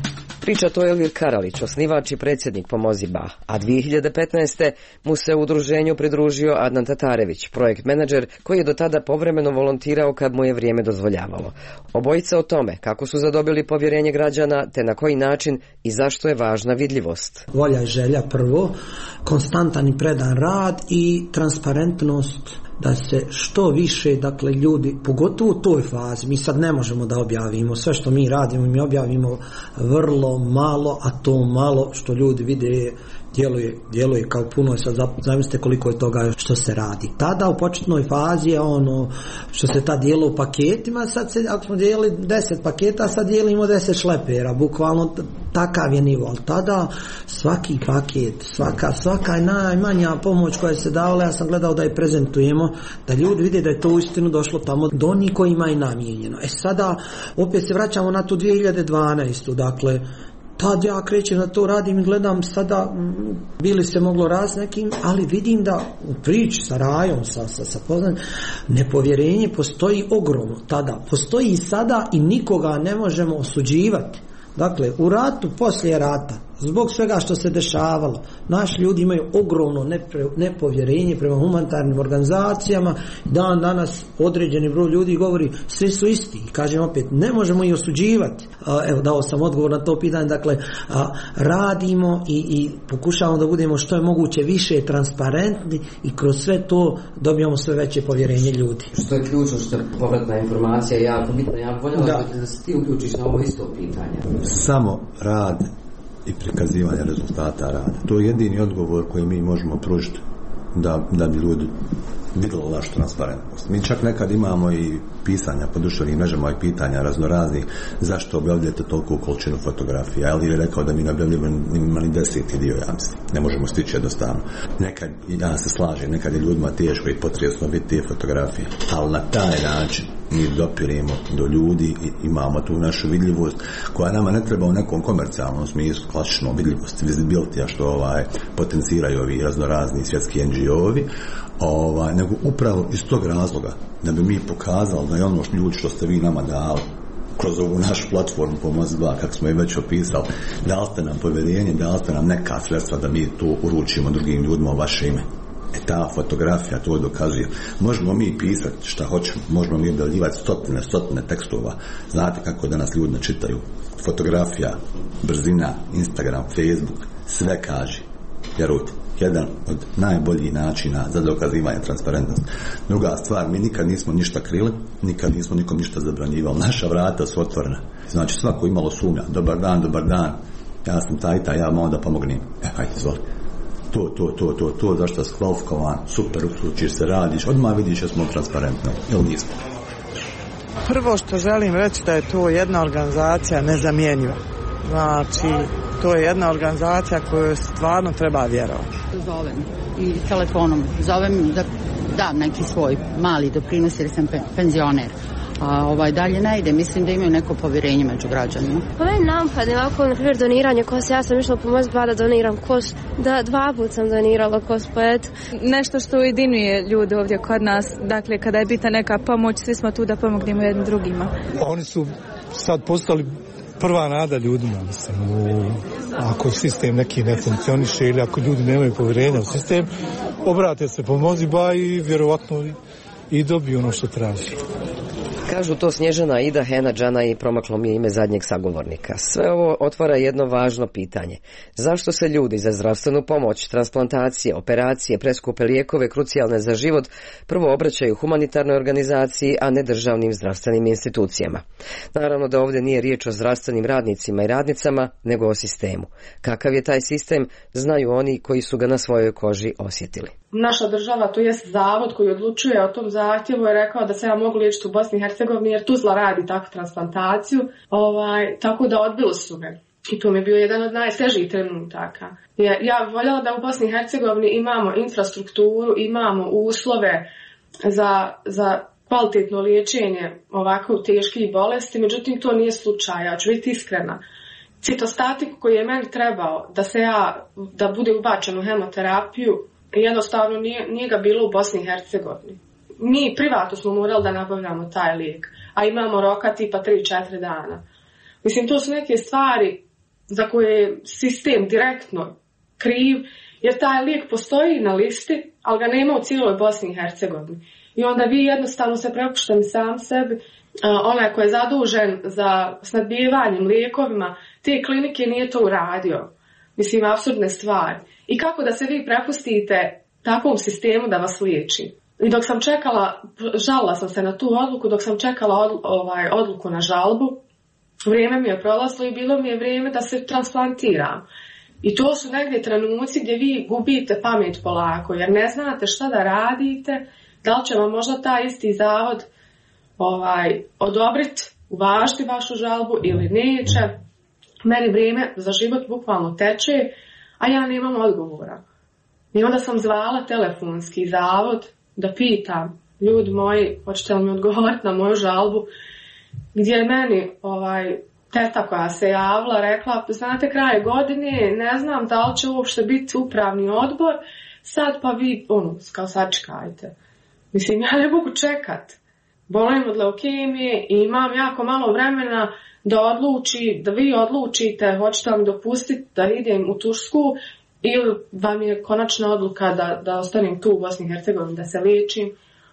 Priča to Elvir Karalić, osnivač i predsjednik Pomozi Ba, a dvije hiljade petnaeste. mu se u udruženju pridružio Adnan Tatarević, projekt menadžer koji je do tada povremeno volontirao kad mu je vrijeme dozvoljavalo. Obojica o tome kako su zadobili povjerenje građana, te na koji način i zašto je važna vidljivost. Volja i želja prvo, konstantan i predan rad i transparentnost da se što više, dakle, ljudi, pogotovo u toj fazi, mi sad ne možemo da objavimo sve što mi radimo, mi objavimo vrlo malo, a to malo što ljudi vide djeluje, djeluje kao puno, sad zamislite koliko je toga što se radi. Tada u početnoj fazi je ono što se ta dijelo u paketima, sad se, ako smo dijelili deset paketa, sad dijelimo deset šlepera, bukvalno takav je nivo, ali tada svaki paket, svaka, svaka je najmanja pomoć koja se davala, ja sam gledao da je prezentujemo, da ljudi vide da je to uistinu došlo tamo do onih kojima je namijenjeno. E sada, opet se vraćamo na tu dvije hiljade dvanaestu. Dakle, tad ja krećem na to, radim i gledam sada, bili se moglo raz nekim, ali vidim da u priči sa Rajom, sa, sa, sa poznanim, nepovjerenje postoji ogromno tada, postoji i sada i nikoga ne možemo osuđivati. Dakle, u ratu, poslije rata, zbog svega što se dešavalo, naši ljudi imaju ogromno nepre, nepovjerenje prema humanitarnim organizacijama. Dan danas određeni broj ljudi govori svi su isti. I kažem opet, ne možemo ih osuđivati. Evo, dao sam odgovor na to pitanje. Dakle, radimo i, i pokušavamo da budemo što je moguće više transparentni i kroz sve to dobijamo sve veće povjerenje ljudi. Što je ključno, što je povratna informacija jako bitna. Ja bih voljela da. da se ti uključiš na ovo isto pitanje. Samo rad i prikazivanje rezultata rada. To je jedini odgovor koji mi možemo pružiti da, da bi ljudi vidjeli našu transparentnost. Mi čak nekad imamo i pisanja po društvenim mrežama i pitanja raznoraznih zašto objavljujete toliku količinu fotografija. Ali je rekao da mi ne objavljujemo ni deseti dio, ja mislim. Ne možemo stići jednostavno. Nekad, ja se slažem, nekad je ljudima teško i potresno biti te fotografije. Ali na taj način mi dopiremo do ljudi i imamo tu našu vidljivost koja nama ne treba u nekom komercijalnom smislu, klasično vidljivost, visibility, što ovaj, potenciraju ovi raznorazni svjetski en dži o-ovi, ovaj, nego upravo iz tog razloga da bi mi pokazali da je ono ljudi što ste vi nama dali kroz ovu našu platformu Pomozi Ba, kako smo je već opisali, dali ste nam povjerenje, dali ste nam neka sredstva da mi to uručimo drugim ljudima u vaše ime. E ta fotografija to dokazuje. Možemo mi pisati šta hoćemo, možemo mi objavljivati stotine, stotine tekstova. Znate kako danas ljudi ne čitaju. Fotografija, brzina, Instagram, Facebook, sve kaže. Vjerujte, jedan od najboljih načina za dokazivanje transparentnosti. Druga stvar, mi nikad nismo ništa krili, nikad nismo nikom ništa zabranjivali. Naša vrata su otvorena. Znači svako imalo sumnja, dobar dan, dobar dan, ja sam taj, taj, ja mogu da pomognem. E, hajde, izvoli. To, to, to, to, to, zašto si kvalifikovan, super, uključiš se, radiš, odmah vidiš da smo transparentni, ili nismo. Prvo što želim reći da je to jedna organizacija nezamjenjiva. Znači, to je jedna organizacija koju stvarno treba vjerovati. Zovem i telefonom, zovem da dam neki svoj mali doprinos jer sam penzioner. A ovaj dalje ne ide, mislim da imaju neko povjerenje među građanima. Pa meni napadne ovako, na primjer, doniranje kost, ja sam išla u Pomozi Ba da doniram kost, da dva put sam donirala kost, pa eto. Nešto što ujedinjuje ljude ovdje kod nas, dakle kada je bitna neka pomoć, svi smo tu da pomognemo jednim drugima. Oni su sad postali prva nada ljudima, mislim, u, ako sistem neki ne funkcioniše ili ako ljudi nemaju povjerenja u sistem, obrate se Pomozi Ba i vjerovatno i dobiju ono što traži. Kažu to Snježana, Ida, Hena, Džana i promaklo mi je ime zadnjeg sagovornika. Sve ovo otvara jedno važno pitanje. Zašto se ljudi za zdravstvenu pomoć, transplantacije, operacije, preskupe lijekove krucijalne za život prvo obraćaju humanitarnoj organizaciji, a ne državnim zdravstvenim institucijama? Naravno da ovdje nije riječ o zdravstvenim radnicima i radnicama, nego o sistemu. Kakav je taj sistem, znaju oni koji su ga na svojoj koži osjetili. Naša država, to jest zavod koji odlučuje o tom zahtjevu, je rekao da se ja mogu liječiti u Bosni i Hercegovini jer Tuzla radi takvu transplantaciju, ovaj, tako da odbili su me. I to mi je bio jedan od najtežih trenutaka. Ja, ja bih voljela da u Bosni i Hercegovini imamo infrastrukturu, imamo uslove za, za kvalitetno liječenje ovako teških bolesti, međutim to nije slučaj, ja ću biti iskrena. Citostatik koji je meni trebao da se ja, da bude ubačen u hemoterapiju, jednostavno nije, nije ga bilo u Bosni i Hercegovini. Mi privatno smo morali da nabavljamo taj lijek, a imamo roka tipa tri do četiri dana. Mislim, to su neke stvari za koje je sistem direktno kriv, jer taj lijek postoji na listi, ali ga nema u cijeloj Bosni i Hercegovini. I onda vi jednostavno se prepušteni sam sebi, onaj ko je zadužen za snadbivanjem lijekovima, te klinike nije to uradio. Mislim, apsurdne stvari. I kako da se vi prepustite takvom sistemu da vas liječi? I dok sam čekala, žalila sam se na tu odluku, dok sam čekala od, ovaj, odluku na žalbu, vrijeme mi je prolazilo i bilo mi je vrijeme da se transplantiram. I to su negdje trenuci gdje vi gubite pamet polako, jer ne znate šta da radite, da li će vam možda taj isti zavod ovaj, odobriti, uvažiti vašu žalbu ili neće. Meni vrijeme za život bukvalno teče, a ja nemam odgovora. I onda sam zvala telefonski zavod da pitam, ljudi moji, hoćete li mi odgovoriti na moju žalbu, gdje je meni ovaj, teta koja se javila rekla, znate, kraj godine, ne znam da li će uopšte biti upravni odbor, sad pa vi, ono, kao sačekajte. Mislim, ja ne mogu čekat. Bolim od leukemije i imam jako malo vremena da odluči, da vi odlučite, hoćete li mi dopustiti da idem u Tursku ili vam je konačna odluka da, da ostanem tu u Bosni i Hercegovini, da se liječim.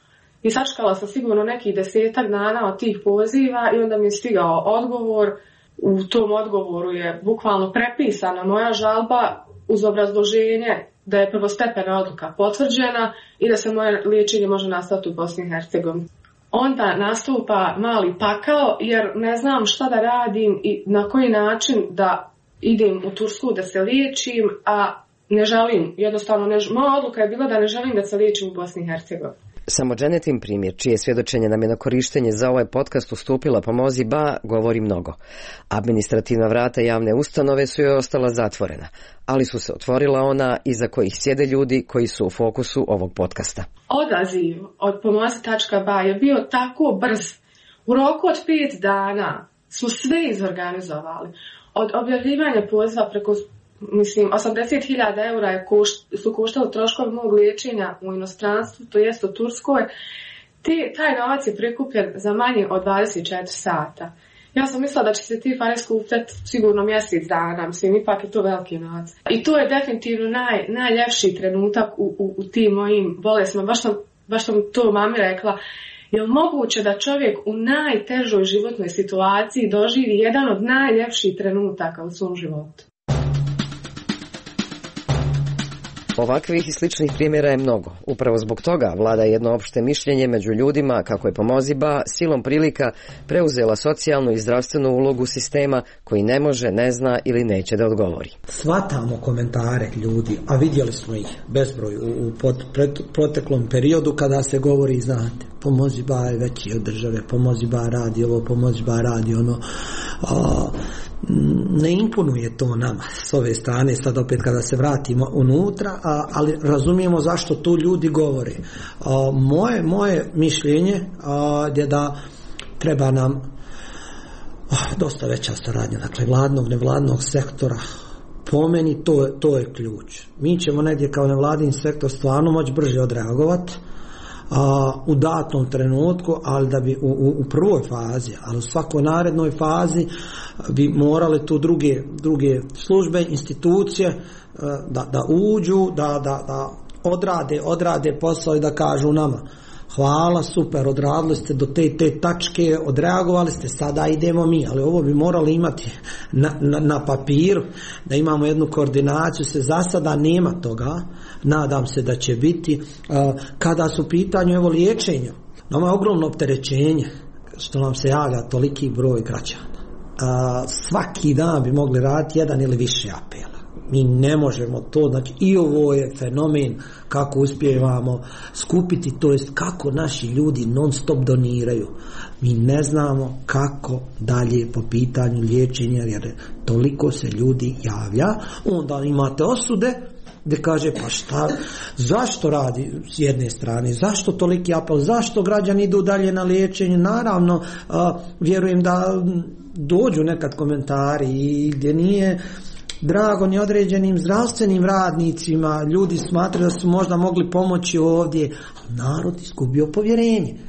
I sačekala sam sigurno nekih desetak dana od tih poziva i onda mi je stigao odgovor. U tom odgovoru je bukvalno prepisana moja žalba uz obrazloženje da je prvostepena odluka potvrđena i da se moje liječenje može nastaviti u Bosni i Hercegovini. Onda nastupa mali pakao jer ne znam šta da radim i na koji način da idem u Tursku da se liječim, a ne želim, jednostavno ne, moja odluka je bila da ne želim da se liječim u Bosni i Hercegovini. Samo Dženetin primjer, čije svjedočenje nam je na korištenje za ovaj podcast ustupila Pomozi Ba, govori mnogo. Administrativna vrata javne ustanove su joj ostala zatvorena, ali su se otvorila ona iza kojih sjede ljudi koji su u fokusu ovog podcasta. Odaziv od pomozi tačka ba je bio tako brz. U roku od pet dana smo sve izorganizovali. Od objavljivanja poziva preko Mislim, osamdeset hiljada eura je košt, su koštali troškovi mog liječenja u inostranstvu, to jest u Turskoj. Te, taj novac je prikupljen za manje od dvadeset četiri sata. Ja sam mislila da će se ti pare skupljati sigurno mjesec dana, mislim, ipak je to veliki novac. I to je definitivno naj, najljepši trenutak u, u, u tim mojim bolestima. Baš sam, baš sam to mami rekla. Je li moguće da čovjek u najtežoj životnoj situaciji doživi jedan od najljepših trenutaka u svom životu? Ovakvih i sličnih primjera je mnogo. Upravo zbog toga vlada jedno opšte mišljenje među ljudima kako je Pomozi Ba silom prilika preuzela socijalnu i zdravstvenu ulogu sistema koji ne može, ne zna ili neće da odgovori. Svatamo komentare ljudi, a vidjeli smo ih bezbroj u, u pot, pret, proteklom periodu kada se govori, znate, Pomozi Ba je veći od države, Pomozi Ba radi ovo, Pomozi Ba radi ono. A, ne imponuje to nama s ove strane, sad opet kada se vratimo unutra, a, ali razumijemo zašto tu ljudi govore. A, moje, moje mišljenje a, je da treba nam a, dosta veća saradnja, dakle vladnog, nevladnog sektora. Po meni to, to je ključ. Mi ćemo negdje kao nevladin sektor stvarno moći brže odreagovati a, u datom trenutku, ali da bi u, u, u prvoj fazi, ali u svakoj narednoj fazi bi morale tu druge, druge službe, institucije da, da uđu, da, da, da odrade, odrade posao i da kažu nama hvala, super, odradili ste do te te tačke, odreagovali ste, sada idemo mi, ali ovo bi morali imati na, na, na papiru, da imamo jednu koordinaciju, se za sada nema toga, nadam se da će biti. Kada su u pitanju evo liječenja, nama je ogromno opterećenje što nam se javlja toliki broj građana. Svaki dan bi mogli raditi jedan ili više apela. Mi ne možemo to, znači i ovo je fenomen kako uspijevamo skupiti, to jest kako naši ljudi non stop doniraju. Mi ne znamo kako dalje po pitanju liječenja, jer toliko se ljudi javlja. Onda imate osude gdje kaže pa šta, zašto radi s jedne strane, zašto toliki apel, zašto građani idu dalje na liječenje. Naravno, a, vjerujem da dođu nekad komentari i gdje nije drago ni određenim zdravstvenim radnicima, ljudi smatraju da su možda mogli pomoći ovdje, narod izgubio povjerenje.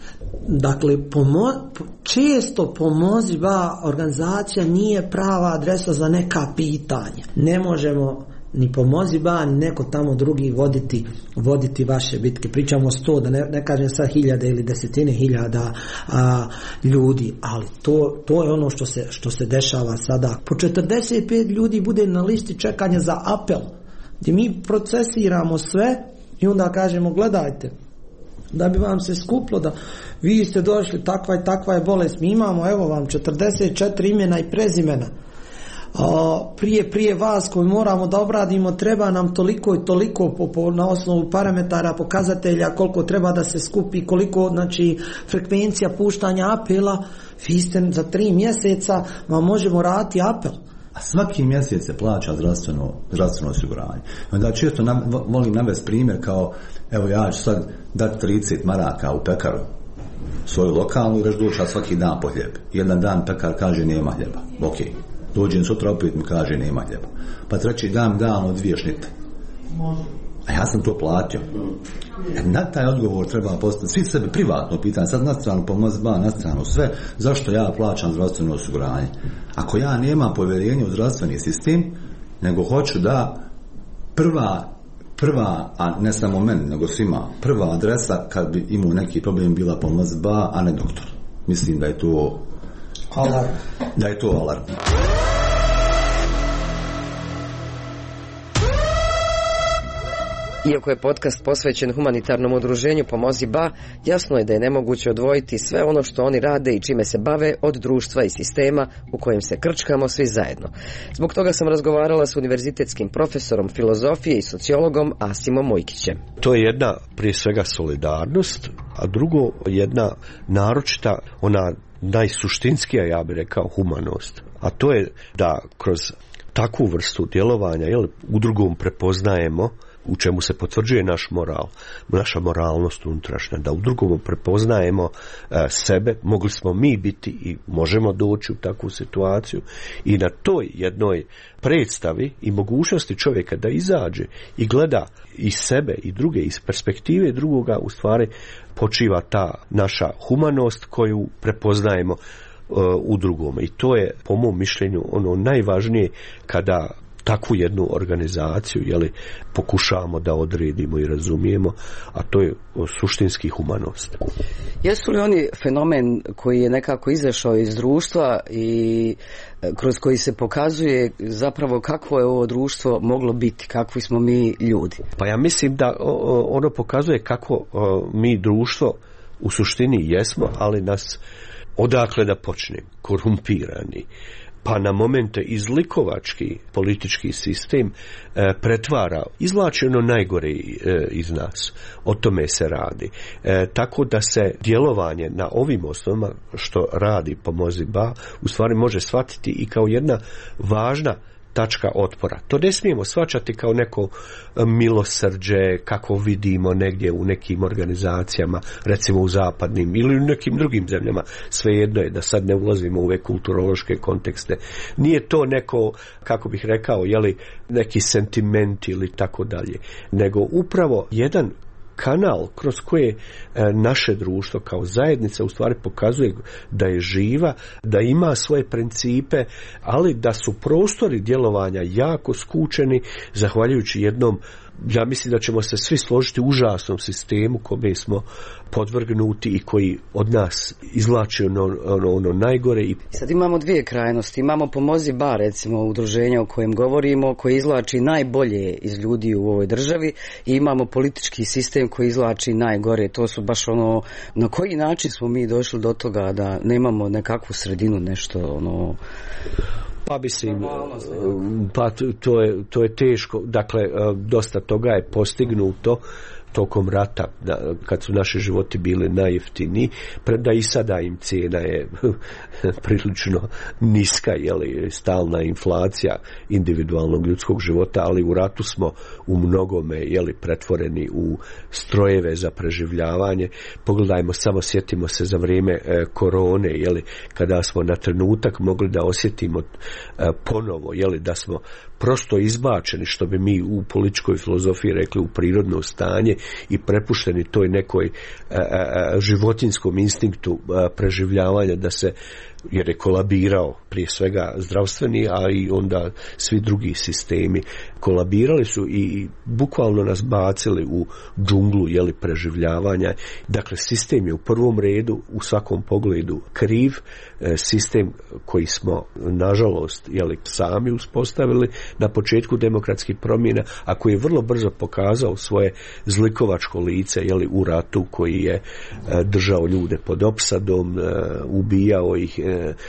Dakle, pomo, često pomozi ba organizacija nije prava adresa za neka pitanja. Ne možemo ni pomozi ba, ni neko tamo drugi voditi, voditi vaše bitke. Pričamo o sto, da ne, ne kažem sad hiljade ili desetine hiljada a, ljudi, ali to, to je ono što se, što se dešava sada. Po četrdeset pet ljudi bude na listi čekanja za apel, gdje mi procesiramo sve i onda kažemo gledajte, da bi vam se skuplo da vi ste došli, takva i takva je bolest, mi imamo evo vam četrdeset četiri imena i prezimena. A, prije, prije vas koji moramo da obradimo treba nam toliko i toliko po, po, na osnovu parametara, pokazatelja koliko treba da se skupi, koliko znači frekvencija puštanja apela, vi ste za tri mjeseca vam možemo raditi apel. A svaki mjesec se plaća zdravstveno, zdravstveno osiguranje. Onda često nam, volim navesti primjer kao, evo ja ću sad dati trideset maraka u pekaru svoju lokalnu i reći doća svaki dan po hljeb. Jedan dan pekar kaže nema hljeba. Ok. Dođem sutra opet mi kaže nema hljeba. Pa treći dan dan od dvije šnite. A ja sam to platio. Na taj odgovor treba postaviti svi sebi privatno pitanje, sad na stranu pomoć ba, na stranu sve, zašto ja plaćam zdravstveno osiguranje? Ako ja nemam povjerenje u zdravstveni sistem, nego hoću da prva, prva, a ne samo meni, nego svima, prva adresa kad bi imao neki problem bila pomoć ba, a ne doktor. Mislim da je to alarm. Da je to alarm. Iako je podcast posvećen humanitarnom udruženju Pomozi ba, jasno je da je nemoguće odvojiti sve ono što oni rade i čime se bave od društva i sistema u kojem se krčkamo svi zajedno. Zbog toga sam razgovarala s univerzitetskim profesorom filozofije i sociologom Asimom Mojkićem. To je jedna prije svega solidarnost, a drugo jedna naročita, ona najsuštinskija, ja bih rekao, humanost. A to je da kroz takvu vrstu djelovanja, jel, u drugom prepoznajemo, u čemu se potvrđuje naš moral, naša moralnost unutrašnja, da u drugom prepoznajemo e, sebe, mogli smo mi biti i možemo doći u takvu situaciju i na toj jednoj predstavi i mogućnosti čovjeka da izađe i gleda i sebe i druge iz perspektive drugoga, u stvari počiva ta naša humanost koju prepoznajemo e, u drugome. I to je po mom mišljenju ono najvažnije kada takvu jednu organizaciju, jeli, pokušavamo da odredimo i razumijemo, a to je suštinski humanost. Jesu li oni fenomen koji je nekako izašao iz društva i kroz koji se pokazuje zapravo kakvo je ovo društvo moglo biti, kakvi smo mi ljudi? Pa ja mislim da ono pokazuje kako mi društvo u suštini jesmo, ali nas odakle da počne, korumpirani, pa na momente izlikovački politički sistem e, pretvara, izvlači ono najgore e, iz nas. O tome se radi. E, tako da se djelovanje na ovim osnovama što radi Pomozi ba u stvari može shvatiti i kao jedna važna tačka otpora. To ne smijemo shvaćati kao neko milosrđe kako vidimo negdje u nekim organizacijama, recimo u zapadnim ili u nekim drugim zemljama. Svejedno je da sad ne ulazimo u ove kulturološke kontekste. Nije to neko, kako bih rekao, jeli, neki sentiment ili tako dalje, nego upravo jedan kanal kroz koje e, naše društvo kao zajednica u stvari pokazuje da je živa, da ima svoje principe, ali da su prostori djelovanja jako skučeni zahvaljujući jednom, ja mislim da ćemo se svi složiti, užasnom sistemu kome smo podvrgnuti i koji od nas izvlači ono, ono, ono najgore. I sad imamo dvije krajnosti. Imamo Pomozi ba, recimo udruženja o kojem govorimo, koji izvlači najbolje iz ljudi u ovoj državi, i imamo politički sistem koji izvlači najgore. To su baš ono, na koji način smo mi došli do toga da nemamo nekakvu sredinu, nešto ono... Pa mislim, pa to je, to je teško, dakle dosta toga je postignuto tokom rata, da, kad su naši životi bili najjeftiniji, da i sada im cijena je prilično niska, jeli, stalna inflacija individualnog ljudskog života, ali u ratu smo u mnogome, jeli, pretvoreni u strojeve za preživljavanje. Pogledajmo, samo sjetimo se za vrijeme e, korone, jeli, kada smo na trenutak mogli da osjetimo e, ponovo, jeli, da smo prosto izbačeni, što bi mi u političkoj filozofiji rekli, u prirodno stanje i prepušteni toj nekoj a, a, životinskom instinktu a, preživljavanja, da se, jer je kolabirao prije svega zdravstveni, a i onda svi drugi sistemi kolabirali su i bukvalno nas bacili u džunglu, jeli, preživljavanja. Dakle, sistem je u prvom redu u svakom pogledu kriv, sistem koji smo nažalost, jeli, sami uspostavili na početku demokratskih promjena, a koji je vrlo brzo pokazao svoje zlikovačko lice, jeli, u ratu koji je držao ljude pod opsadom, ubijao ih,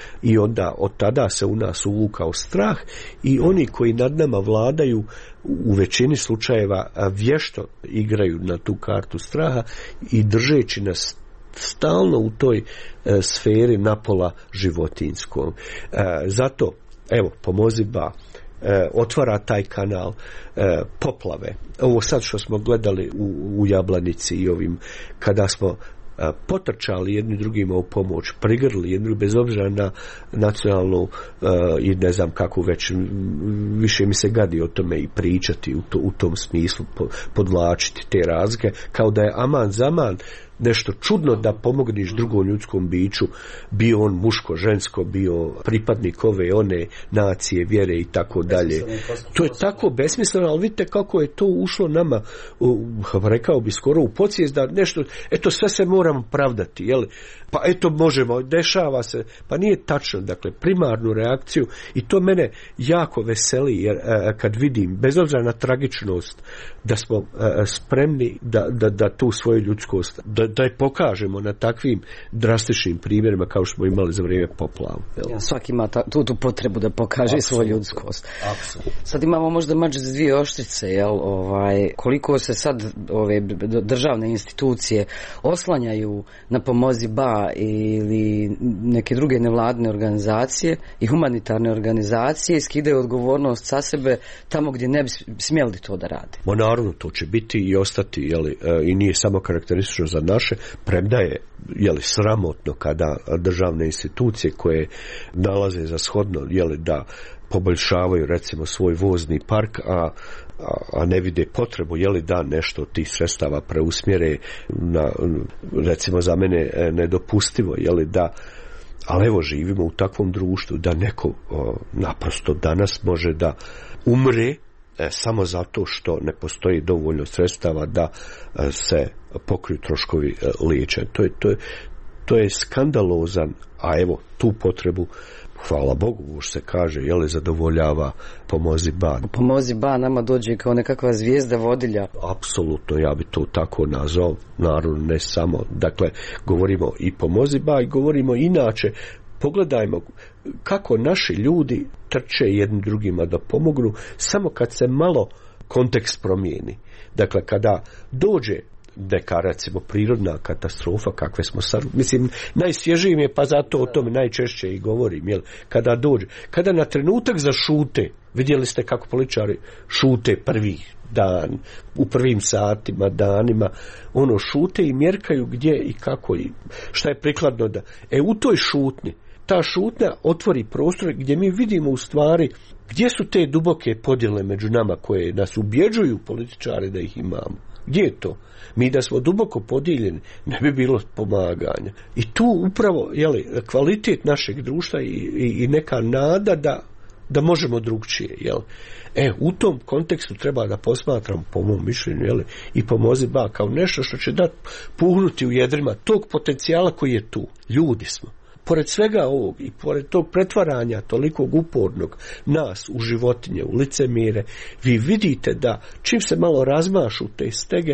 i onda od tada se u nas uvukao strah i oni koji nad nama vladaju u većini slučajeva vješto igraju na tu kartu straha i držeći nas stalno u toj e, sferi napola životinskom. E, zato, evo, Pomozi Ba e, otvara taj kanal e, poplave. Ovo sad što smo gledali u, u Jablanici i ovim, kada smo potrčali jedni drugima u pomoć, prigrli jedni, bez obzira na nacionalnu uh, i ne znam kako već, više mi se gadi o tome i pričati u, to, u tom smislu, po, podvlačiti te razlike, kao da je aman zaman nešto čudno da pomogneš drugom ljudskom biću, bio on muško, žensko, bio pripadnik ove, one nacije, vjere i tako dalje. To je tako besmisleno, ali vidite kako je to ušlo nama, u, rekao bi skoro u podsvijest, da nešto, eto sve se moramo pravdati, jel? Pa eto možemo, dešava se, pa nije tačno, dakle primarnu reakciju, i to mene jako veseli, jer a, kad vidim, bez obzira na tragičnost, da smo a, spremni da, da, da tu svoju ljudskost, da, da je pokažemo na takvim drastičnim primjerima kao što smo imali za vrijeme poplavu. Ja, svaki ima ta, tu, tu potrebu da pokaže Absolut. svoju ljudskost. Absolut. Sad imamo možda mač za dvije oštrice, jel? Ovaj, koliko se sad ove državne institucije oslanjaju na Pomozi Ba ili neke druge nevladine organizacije i humanitarne organizacije, skidaju odgovornost sa sebe tamo gdje ne bi smjeli to da rade. Ma naravno, to će biti i ostati, jeli, i nije samo karakteristično za naše, premda je, jeli, sramotno kada državne institucije koje nalaze za shodno, jeli, da poboljšavaju recimo svoj vozni park, a a ne vide potrebu, je li, da nešto od tih sredstava preusmjere na, recimo za mene nedopustivo, je li, da, ali evo živimo u takvom društvu da neko o, naprosto danas može da umre e, samo zato što ne postoji dovoljno sredstava da e, se pokriju troškovi e, liječenja. To je, to je, to je skandalozan, a evo tu potrebu, hvala Bogu, už se kaže, je li, zadovoljava Pomozi Ba. Pomozi Ba nama dođe kao nekakva zvijezda vodilja. Apsolutno, ja bi to tako nazvao, naravno ne samo, dakle, govorimo i Pomozi Ba i govorimo inače, pogledajmo kako naši ljudi trče jednim drugima da pomognu, samo kad se malo kontekst promijeni. Dakle, kada dođe neka, recimo, prirodna katastrofa, kakve smo sad, mislim, najsvježiji mi je, pa zato o tome najčešće i govorim, jel, kada dođe, kada na trenutak zašute, vidjeli ste kako političari šute prvih dan, u prvim satima, danima, ono, šute i mjerkaju gdje i kako i šta je prikladno da, e, u toj šutnji, ta šutnja otvori prostor gdje mi vidimo u stvari gdje su te duboke podjele među nama koje nas ubjeđuju političari da ih imamo. Gdje je to? Mi da smo duboko podijeljeni, ne bi bilo pomaganja. I tu upravo, jeli, kvalitet našeg društva i, i, i neka nada da, da možemo drugčije, jel? E, u tom kontekstu treba da posmatram, po mom mišljenju, jeli, i Pomozi Ba kao nešto što će dati puhnuti u jedrima tog potencijala koji je tu. Ljudi smo. Pored svega ovog i pored tog pretvaranja tolikog upornog nas u životinje, u licemire, vi vidite da čim se malo razmašu te stege,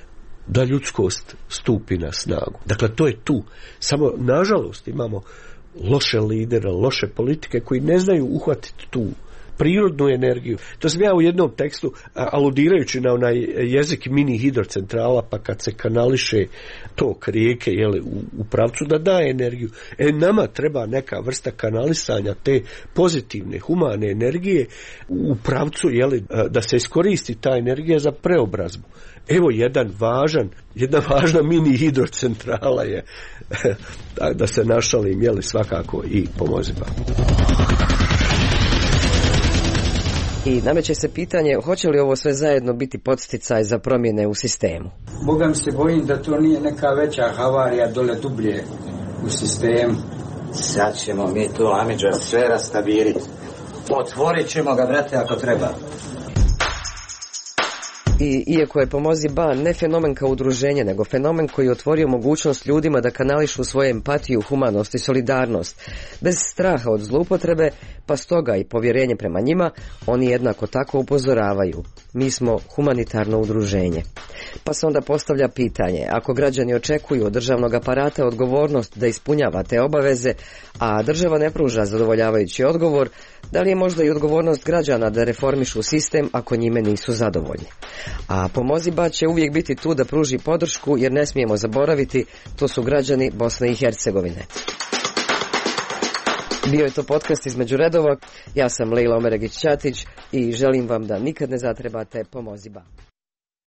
da ljudskost stupi na snagu. Dakle, to je tu. Samo, nažalost, imamo loše lidere, loše politike koji ne znaju uhvatiti tu prirodnu energiju. To sam ja u jednom tekstu, aludirajući na onaj jezik mini hidrocentrala, pa kad se kanališe tok rijeke, jeli, u, u pravcu da daje energiju. E, nama treba neka vrsta kanalisanja te pozitivne, humane energije u pravcu, jeli, da se iskoristi ta energija za preobrazbu. Evo jedan važan, jedna važna mini hidrocentrala je, da se našalim, jeli, svakako i Pomozi Ba. I nameće se pitanje hoće li ovo sve zajedno biti podsticaj za promjene u sistemu. Boga mi se bojim da to nije neka veća havarija dole dublje u sistemu. Sad ćemo mi to, Amidža, sve rastaviriti. Otvorit ćemo ga, brate, ako treba. I iako je Pomozi Ba ne fenomen kao udruženje, nego fenomen koji je otvorio mogućnost ljudima da kanališu svoju empatiju, humanost i solidarnost, bez straha od zloupotrebe, pa stoga i povjerenje prema njima, oni jednako tako upozoravaju. Mi smo humanitarno udruženje. Pa se onda postavlja pitanje, ako građani očekuju od državnog aparata odgovornost da ispunjava te obaveze, a država ne pruža zadovoljavajući odgovor, da li je možda i odgovornost građana da reformišu sistem ako njime nisu zadovoljni? A Pomozi Ba će uvijek biti tu da pruži podršku, jer ne smijemo zaboraviti, to su građani Bosne i Hercegovine. Bio je to podcast Između redova, ja sam Lejla Omeregić-Ćatić i želim vam da nikad ne zatrebate Pomozi Ba.